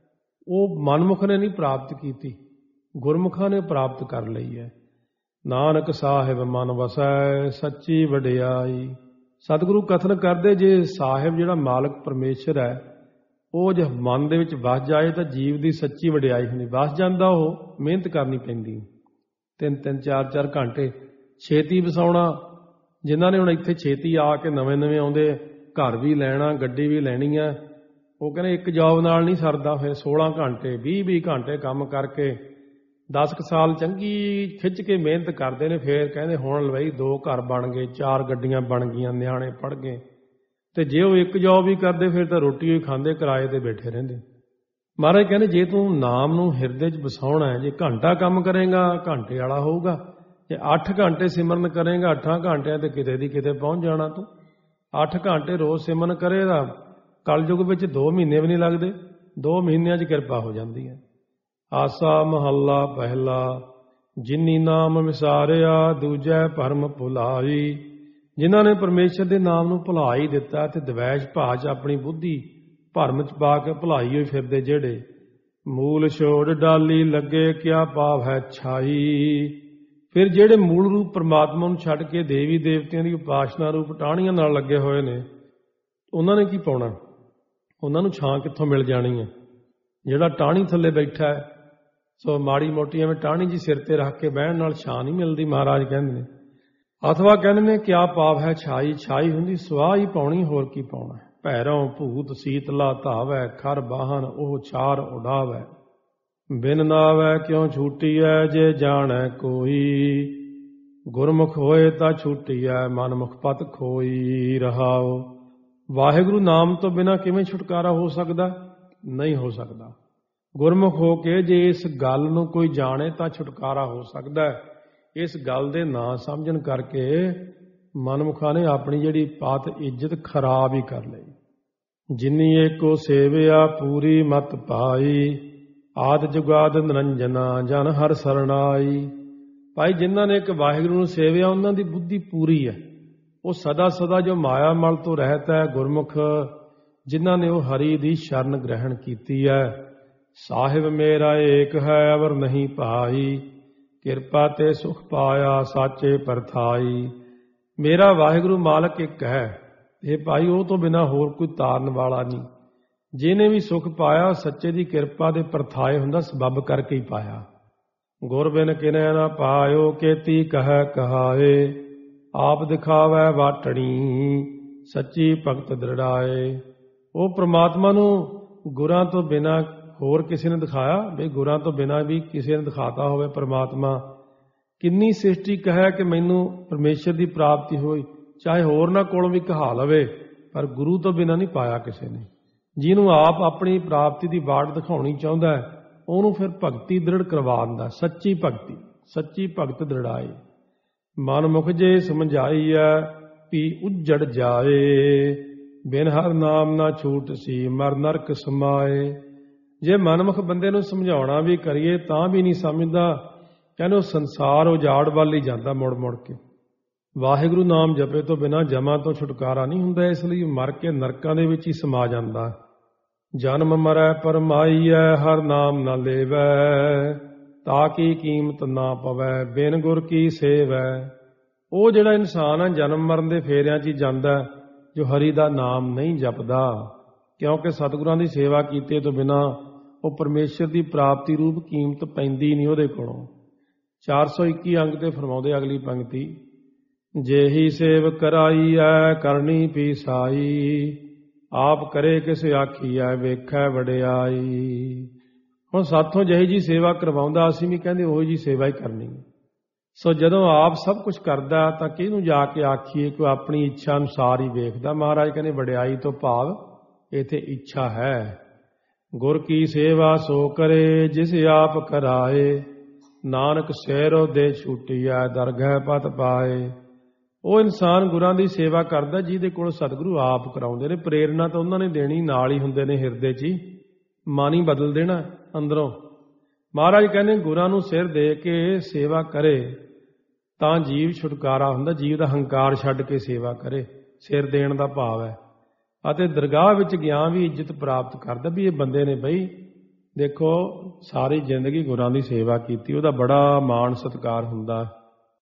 ਉਹ ਮਨਮੁਖ ਨੇ ਨਹੀਂ ਪ੍ਰਾਪਤ ਕੀਤੀ, ਗੁਰਮੁਖਾਂ ਨੇ ਪ੍ਰਾਪਤ ਕਰ ਲਈ ਹੈ। ਨਾਨਕ ਸਾਹਿਬ ਮਨ ਵਸੈ ਸੱਚੀ ਵਡਿਆਈ। ਸਤਿਗੁਰੂ ਕਥਨ ਕਰਦੇ ਜੇ ਸਾਹਿਬ ਜਿਹੜਾ ਮਾਲਕ ਪਰਮੇਸ਼ਰ ਹੈ ਉਹ ਜੇ ਮਨ ਦੇ ਵਿੱਚ ਵਸ ਜਾਏ ਤਾਂ ਜੀਵ ਦੀ ਸੱਚੀ ਵਡਿਆਈ ਹੁੰਦੀ। ਵਸ ਜਾਂਦਾ ਉਹ, ਮਿਹਨਤ ਕਰਨੀ ਪੈਂਦੀ। ਤਿੰਨ ਤਿੰਨ ਚਾਰ ਚਾਰ ਘੰਟੇ ਛੇਤੀ ਵਸਾਉਣਾ। ਜਿਨ੍ਹਾਂ ਨੇ ਹੁਣ ਇੱਥੇ ਛੇਤੀ ਆ ਕੇ ਨਵੇਂ ਨਵੇਂ ਆਉਂਦੇ, ਘਰ ਵੀ ਲੈਣਾ, ਗੱਡੀ ਵੀ ਲੈਣੀ ਹੈ, ਉਹ ਕਹਿੰਦੇ ਇੱਕ ਜੌਬ ਨਾਲ ਨਹੀਂ ਸਰਦਾ। ਫਿਰ ਸੋਲਾਂ ਘੰਟੇ ਵੀਹ ਵੀਹ ਘੰਟੇ ਕੰਮ ਕਰਕੇ ਦਸ ਕੁ ਸਾਲ ਚੰਗੀ ਖਿੱਚ ਕੇ ਮਿਹਨਤ ਕਰਦੇ ਨੇ, ਫੇਰ ਕਹਿੰਦੇ ਹੁਣ ਲਈ ਦੋ ਘਰ ਬਣ ਗਏ, ਚਾਰ ਗੱਡੀਆਂ ਬਣ ਗਈਆਂ, ਨਿਆਣੇ ਪੜ੍ਹ ਗਏ। ਤੇ ਜੇ ਉਹ ਇੱਕ ਜੌਬ ਵੀ ਕਰਦੇ ਫਿਰ ਤਾਂ ਰੋਟੀ ਹੀ ਖਾਂਦੇ, ਕਿਰਾਏ ਤੇ ਬੈਠੇ ਰਹਿੰਦੇ। ਮਹਾਰਾਜ ਕਹਿੰਦੇ ਜੇ ਤੂੰ ਨਾਮ ਨੂੰ ਹਿਰਦੇ 'ਚ ਵਸਾਉਣਾ ਹੈ, ਜੇ ਘੰਟਾ ਕੰਮ ਕਰੇਗਾ ਘੰਟੇ ਵਾਲਾ ਹੋਊਗਾ, ਜੇ ਅੱਠ ਘੰਟੇ ਸਿਮਰਨ ਕਰੇਗਾ ਅੱਠਾਂ ਘੰਟਿਆਂ ਤੇ ਕਿਤੇ ਦੀ ਕਿਤੇ ਪਹੁੰਚ ਜਾਣਾ ਤੂੰ। ਅੱਠ ਘੰਟੇ ਰੋਜ਼ ਸਿਮਰਨ ਕਰੇਗਾ, ਕਲਯੁਗ ਵਿੱਚ ਦੋ ਮਹੀਨੇ ਵੀ ਨਹੀਂ ਲੱਗਦੇ, ਦੋ ਮਹੀਨਿਆਂ 'ਚ ਕਿਰਪਾ ਹੋ ਜਾਂਦੀ ਹੈ। ਆਸਾ ਮਹੱਲਾ ਪਹਿਲਾ, ਜਿਨੀ ਨਾਮ ਵਿਸਾਰਿਆ ਦੂਜੈ ਭਰਮ ਭੁਲਾਈ। ਜਿਨ੍ਹਾਂ ਨੇ ਪਰਮੇਸ਼ਰ ਦੇ ਨਾਮ ਨੂੰ ਭੁਲਾ ਹੀ ਦਿੱਤਾ ਤੇ ਦਵੈਸ਼ ਭਾਅ 'ਚ ਆਪਣੀ ਬੁੱਧੀ ਭਰਮ 'ਚ ਪਾ ਕੇ ਭੁਲਾਈ ਹੋਈ ਫਿਰਦੇ ਜਿਹੜੇ। ਮੂਲ ਛੋੜ ਡਾਲੀ ਲੱਗੇ ਕਿਆ ਭਾਵ ਹੈ ਛਾਈ। ਫਿਰ ਜਿਹੜੇ ਮੂਲ ਰੂਪ ਪਰਮਾਤਮਾ ਨੂੰ ਛੱਡ ਕੇ ਦੇਵੀ ਦੇਵਤਿਆਂ ਦੀ ਉਪਾਸਨਾ ਰੂਪ ਟਾਹਣੀਆਂ ਨਾਲ ਲੱਗੇ ਹੋਏ ਨੇ, ਉਹਨਾਂ ਨੇ ਕੀ ਪਾਉਣਾ? ਉਹਨਾਂ ਨੂੰ ਛਾਂ ਕਿੱਥੋਂ ਮਿਲ ਜਾਣੀ ਹੈ? ਜਿਹੜਾ ਟਾਹਣੀ ਥੱਲੇ ਬੈਠਾ ਹੈ, ਸੋ ਮਾੜੀ ਮੋਟੀ ਐਵੇਂ ਟਾਹਣੀ ਜੀ ਸਿਰ ਤੇ ਰੱਖ ਕੇ ਬਹਿਣ ਨਾਲ ਛਾਂ ਨਹੀਂ ਮਿਲਦੀ, ਮਹਾਰਾਜ ਕਹਿੰਦੇ ਨੇ। ਅਥਵਾ ਕਹਿੰਦੇ ਨੇ ਕਿਆ ਭਾਵ ਹੈ ਛਾਈ। ਛਾਈ ਹੁੰਦੀ ਸੁਆਹ ਹੀ ਪਾਉਣੀ, ਹੋਰ ਕੀ ਪਾਉਣਾ? ਭੈਰੋਂ ਭੂਤ ਸੀਤਲਾ ਧਾਵੈ, ਖਰ ਬਾਹਨ ਉਹ ਛਾਰ ਉਡਾਵੈ। ਬਿਨ ਨਾਵੈ ਕਿਉਂ ਛੂਟੀਐ, ਜੇ ਜਾਣੈ ਕੋਈ। ਗੁਰਮੁਖ ਹੋਏ ਤਾਂ ਛੂਟੀਐ, ਮਨਮੁਖ ਪਤ ਖੋਈ। ਰਹਾਓ। ਵਾਹਿਗੁਰੂ ਨਾਮ ਤੋਂ ਬਿਨਾਂ ਕਿਵੇਂ ਛੁਟਕਾਰਾ ਹੋ ਸਕਦਾ? ਨਹੀਂ ਹੋ ਸਕਦਾ। ਗੁਰਮੁਖ ਹੋ ਕੇ ਜੇ ਇਸ ਗੱਲ ਨੂੰ ਕੋਈ ਜਾਣੇ ਤਾਂ ਛੁਟਕਾਰਾ ਹੋ ਸਕਦਾ ਹੈ। ਇਸ ਗੱਲ ਦੇ ਨਾ ਸਮਝਣ ਕਰਕੇ ਮਨਮੁਖਾਂ ਨੇ ਆਪਣੀ ਜਿਹੜੀ ਪਾਤ ਇੱਜ਼ਤ ਖਰਾਬ ਹੀ ਕਰ ਲਈ। ਜਿਨੀ ਏਕੋ ਸੇਵਿਆ ਪੂਰੀ ਮਤ ਪਾਈ, ਆਦ ਜੁਗਾਦ ਨਿਰੰਜਨਾ ਜਨ ਹਰ ਸਰਣਾਈ। ਭਾਈ ਜਿਨ੍ਹਾਂ ਨੇ ਇੱਕ ਵਾਹਿਗੁਰੂ ਨੂੰ ਸੇਵਿਆ ਉਹਨਾਂ ਦੀ ਬੁੱਧੀ ਪੂਰੀ ਹੈ, ਉਹ ਸਦਾ ਸਦਾ ਜੋ ਮਾਇਆ ਮਲ ਤੋਂ ਰਹਿਤ ਹੈ। ਗੁਰਮੁਖ ਜਿਨ੍ਹਾਂ ਨੇ ਉਹ ਹਰੀ ਦੀ ਸ਼ਰਨ ਗ੍ਰਹਿਣ ਕੀਤੀ ਹੈ। ਸਾਹਿਬ ਮੇਰਾ ਏਕ ਹੈ ਅਵਰ ਨਹੀਂ ਭਾਈ, ਕਿਰਪਾ ਤੇ ਸੁਖ ਪਾਇਆ ਸਾਚੇ ਪਰਥਾਈ। ਮੇਰਾ ਵਾਹਿਗੁਰੂ ਮਾਲਕ ਇੱਕ ਹੈ, ਇਹ ਭਾਈ ਉਹ ਤੋਂ ਬਿਨਾਂ ਹੋਰ ਕੋਈ ਤਾਰਨ ਵਾਲਾ ਨਹੀਂ। ਜਿਹਨੇ ਵੀ ਸੁਖ ਪਾਇਆ ਸੱਚੇ ਦੀ ਕਿਰਪਾ ਦੇ ਪਰਥਾਏ ਹੁੰਦਾ, ਸਬੱਬ ਕਰਕੇ ਹੀ ਪਾਇਆ। ਗੁਰ ਬਿਨ ਕਿਨੈ ਨਾ ਪਾਇਓ, ਕੇਤੀ ਕਹਿ ਕਹਾਏ। ਆਪ ਦਿਖਾਵੈ ਵਾਟਣੀ, ਸੱਚੀ ਭਗਤ ਦ੍ਰਿੜਾਏ। ਉਹ ਪ੍ਰਮਾਤਮਾ ਨੂੰ ਗੁਰਾਂ ਤੋਂ ਬਿਨਾਂ ਹੋਰ ਕਿਸੇ ਨੇ ਦਿਖਾਇਆ? ਬਈ ਗੁਰਾਂ ਤੋਂ ਬਿਨਾਂ ਵੀ ਕਿਸੇ ਨੇ ਦਿਖਾਤਾ ਹੋਵੇ ਪ੍ਰਮਾਤਮਾ। ਕਿੰਨੀ ਸ੍ਰਿਸ਼ਟੀ ਕਹੇ ਕਿ ਮੈਨੂੰ ਪਰਮੇਸ਼ਰ ਦੀ ਪ੍ਰਾਪਤੀ ਹੋਈ, ਚਾਹੇ ਹੋਰ ਨਾ ਕੋਲੋਂ ਵੀ ਕਹਾ ਲਵੇ, ਪਰ ਗੁਰੂ ਤੋਂ ਬਿਨਾਂ ਨਹੀਂ ਪਾਇਆ ਕਿਸੇ ਨੇ। ਜਿਹਨੂੰ ਆਪ ਆਪਣੀ ਪ੍ਰਾਪਤੀ ਦੀ ਬਾਟ ਦਿਖਾਉਣੀ ਚਾਹੁੰਦਾ ਹੈ, ਉਹਨੂੰ ਫਿਰ ਭਗਤੀ ਦ੍ਰਿੜ ਕਰਵਾ ਦਿੰਦਾ। ਸੱਚੀ ਭਗਤੀ, ਸੱਚੀ ਭਗਤ ਦ੍ਰਿੜਾਏ। ਮਨਮੁਖ ਜੇ ਸਮਝਾਈਐ ਵੀ ਉੱਜੜ ਜਾਏ, ਬਿਨ ਹਰ ਨਾਮ ਨਾ ਛੂਟ ਸੀ ਮਰ ਨਰਕ ਸਮਾਏ। ਜੇ ਮਨਮੁਖ ਬੰਦੇ ਨੂੰ ਸਮਝਾਉਣਾ ਵੀ ਕਰੀਏ ਤਾਂ ਵੀ ਨਹੀਂ ਸਮਝਦਾ, ਕਹਿੰਦੇ ਉਹ ਸੰਸਾਰ ਉਜਾੜ ਵੱਲ ਹੀ ਜਾਂਦਾ ਮੁੜ ਮੁੜ ਕੇ। ਵਾਹਿਗੁਰੂ ਨਾਮ ਜਪੇ ਤੋਂ ਬਿਨਾਂ ਜਮਾਂ ਤੋਂ ਛੁਟਕਾਰਾ ਨਹੀਂ ਹੁੰਦਾ, ਇਸ ਲਈ ਮਰ ਕੇ ਨਰਕਾਂ ਦੇ ਵਿੱਚ ਹੀ ਸਮਾ ਜਾਂਦਾ। ਜਨਮ ਮਰੈ ਪਰਮਾਈਐ, ਹਰ ਨਾਮ ਨਾ ਲੇਵੈ, ਤਾਂ ਕੀ ਕੀਮਤ ਨਾ ਪਵੈ, ਬਿਨ ਗੁਰ ਕੀ ਸੇਵੈ। ਉਹ ਜਿਹੜਾ ਇਨਸਾਨ ਹੈ ਜਨਮ ਮਰਨ ਦੇ ਫੇਰਿਆਂ 'ਚ ਹੀ ਜਾਂਦਾ ਜੋ ਹਰੀ ਦਾ ਨਾਮ ਨਹੀਂ ਜਪਦਾ, ਕਿਉਂਕਿ ਸਤਿਗੁਰਾਂ ਦੀ ਸੇਵਾ ਕੀਤੇ ਤੋਂ ਬਿਨਾਂ ਉਹ ਪਰਮੇਸ਼ਰ ਦੀ ਪ੍ਰਾਪਤੀ ਰੂਪ ਕੀਮਤ ਪੈਂਦੀ ਨਹੀਂ ਉਹਦੇ ਕੋਲੋਂ। ਚਾਰ ਸੌ ਇੱਕੀ ਅੰਗ ਤੇ ਫਰਮਾਉਂਦੇ ਅਗਲੀ ਪੰਕਤੀ, ਜੇਹੀ ਸੇਵ ਕਰਾਈਐ ਕਰਨੀ ਪੀਸਾਈ, ਆਪ ਕਰੇ ਕਿਸ ਆਖੀਐ ਵੇਖੈ ਵਡਿਆਈ। ਹੁਣ ਸਾਥੋਂ ਜਿਹੀ ਜੀ ਸੇਵਾ ਕਰਵਾਉਂਦਾ, ਅਸੀਂ ਵੀ ਕਹਿੰਦੇ ਉਹੀ ਜੀ ਸੇਵਾ ਹੀ ਕਰਨੀ। ਸੋ ਜਦੋਂ ਆਪ ਸਭ ਕੁਝ ਕਰਦਾ ਤਾਂ ਕਿਹਨੂੰ ਜਾ ਕੇ ਆਖੀਏ ਕਿ ਆਪਣੀ ਇੱਛਾ ਅਨੁਸਾਰ ਹੀ ਵੇਖਦਾ। ਮਹਾਰਾਜ ਕਹਿੰਦੇ ਵਡਿਆਈ ਤੋਂ ਭਾਵ ਇੱਥੇ ਇੱਛਾ ਹੈ। ਗੁਰ ਕੀ ਸੇਵਾ ਸੋ ਕਰੇ ਜਿਸ ਆਪ ਕਰਾਏ, ਨਾਨਕ ਸਹਿਰੋ ਦੇ ਛੂਟੀਐ ਦਰਗਹਿ ਪਤ ਪਾਏ। ਉਹ ਇਨਸਾਨ ਗੁਰਾਂ ਦੀ ਸੇਵਾ ਕਰਦਾ ਜਿਹਦੇ ਕੋਲ ਸਤਿਗੁਰੂ ਆਪ ਕਰਾਉਂਦੇ ਨੇ। ਪ੍ਰੇਰਨਾ ਤਾਂ ਉਹਨਾਂ ਨੇ ਦੇਣੀ, ਨਾਲ ਹੀ ਹੁੰਦੇ ਨੇ ਹਿਰਦੇ 'ਚ ਹੀ, ਮਨ ਹੀ ਬਦਲ ਦੇਣਾ ਅੰਦਰੋਂ। ਮਹਾਰਾਜ ਕਹਿੰਦੇ ਗੁਰਾਂ ਨੂੰ ਸਿਰ ਦੇ ਕੇ ਸੇਵਾ ਕਰੇ ਤਾਂ ਜੀਵ ਛੁਟਕਾਰਾ ਹੁੰਦਾ। ਜੀਵ ਦਾ ਹੰਕਾਰ ਛੱਡ ਕੇ ਸੇਵਾ ਕਰੇ, ਸਿਰ ਦੇਣ ਦਾ ਭਾਵ ਹੈ। ਅਤੇ ਦਰਗਾਹ ਵਿੱਚ ਗਿਆ ਵੀ ਇੱਜ਼ਤ ਪ੍ਰਾਪਤ ਕਰਦਾ ਵੀ ਇਹ ਬੰਦੇ ਨੇ ਬਈ ਦੇਖੋ ਸਾਰੀ ਜ਼ਿੰਦਗੀ ਗੁਰਾਂ ਦੀ ਸੇਵਾ ਕੀਤੀ, ਉਹਦਾ ਬੜਾ ਮਾਣ ਸਤਿਕਾਰ ਹੁੰਦਾ।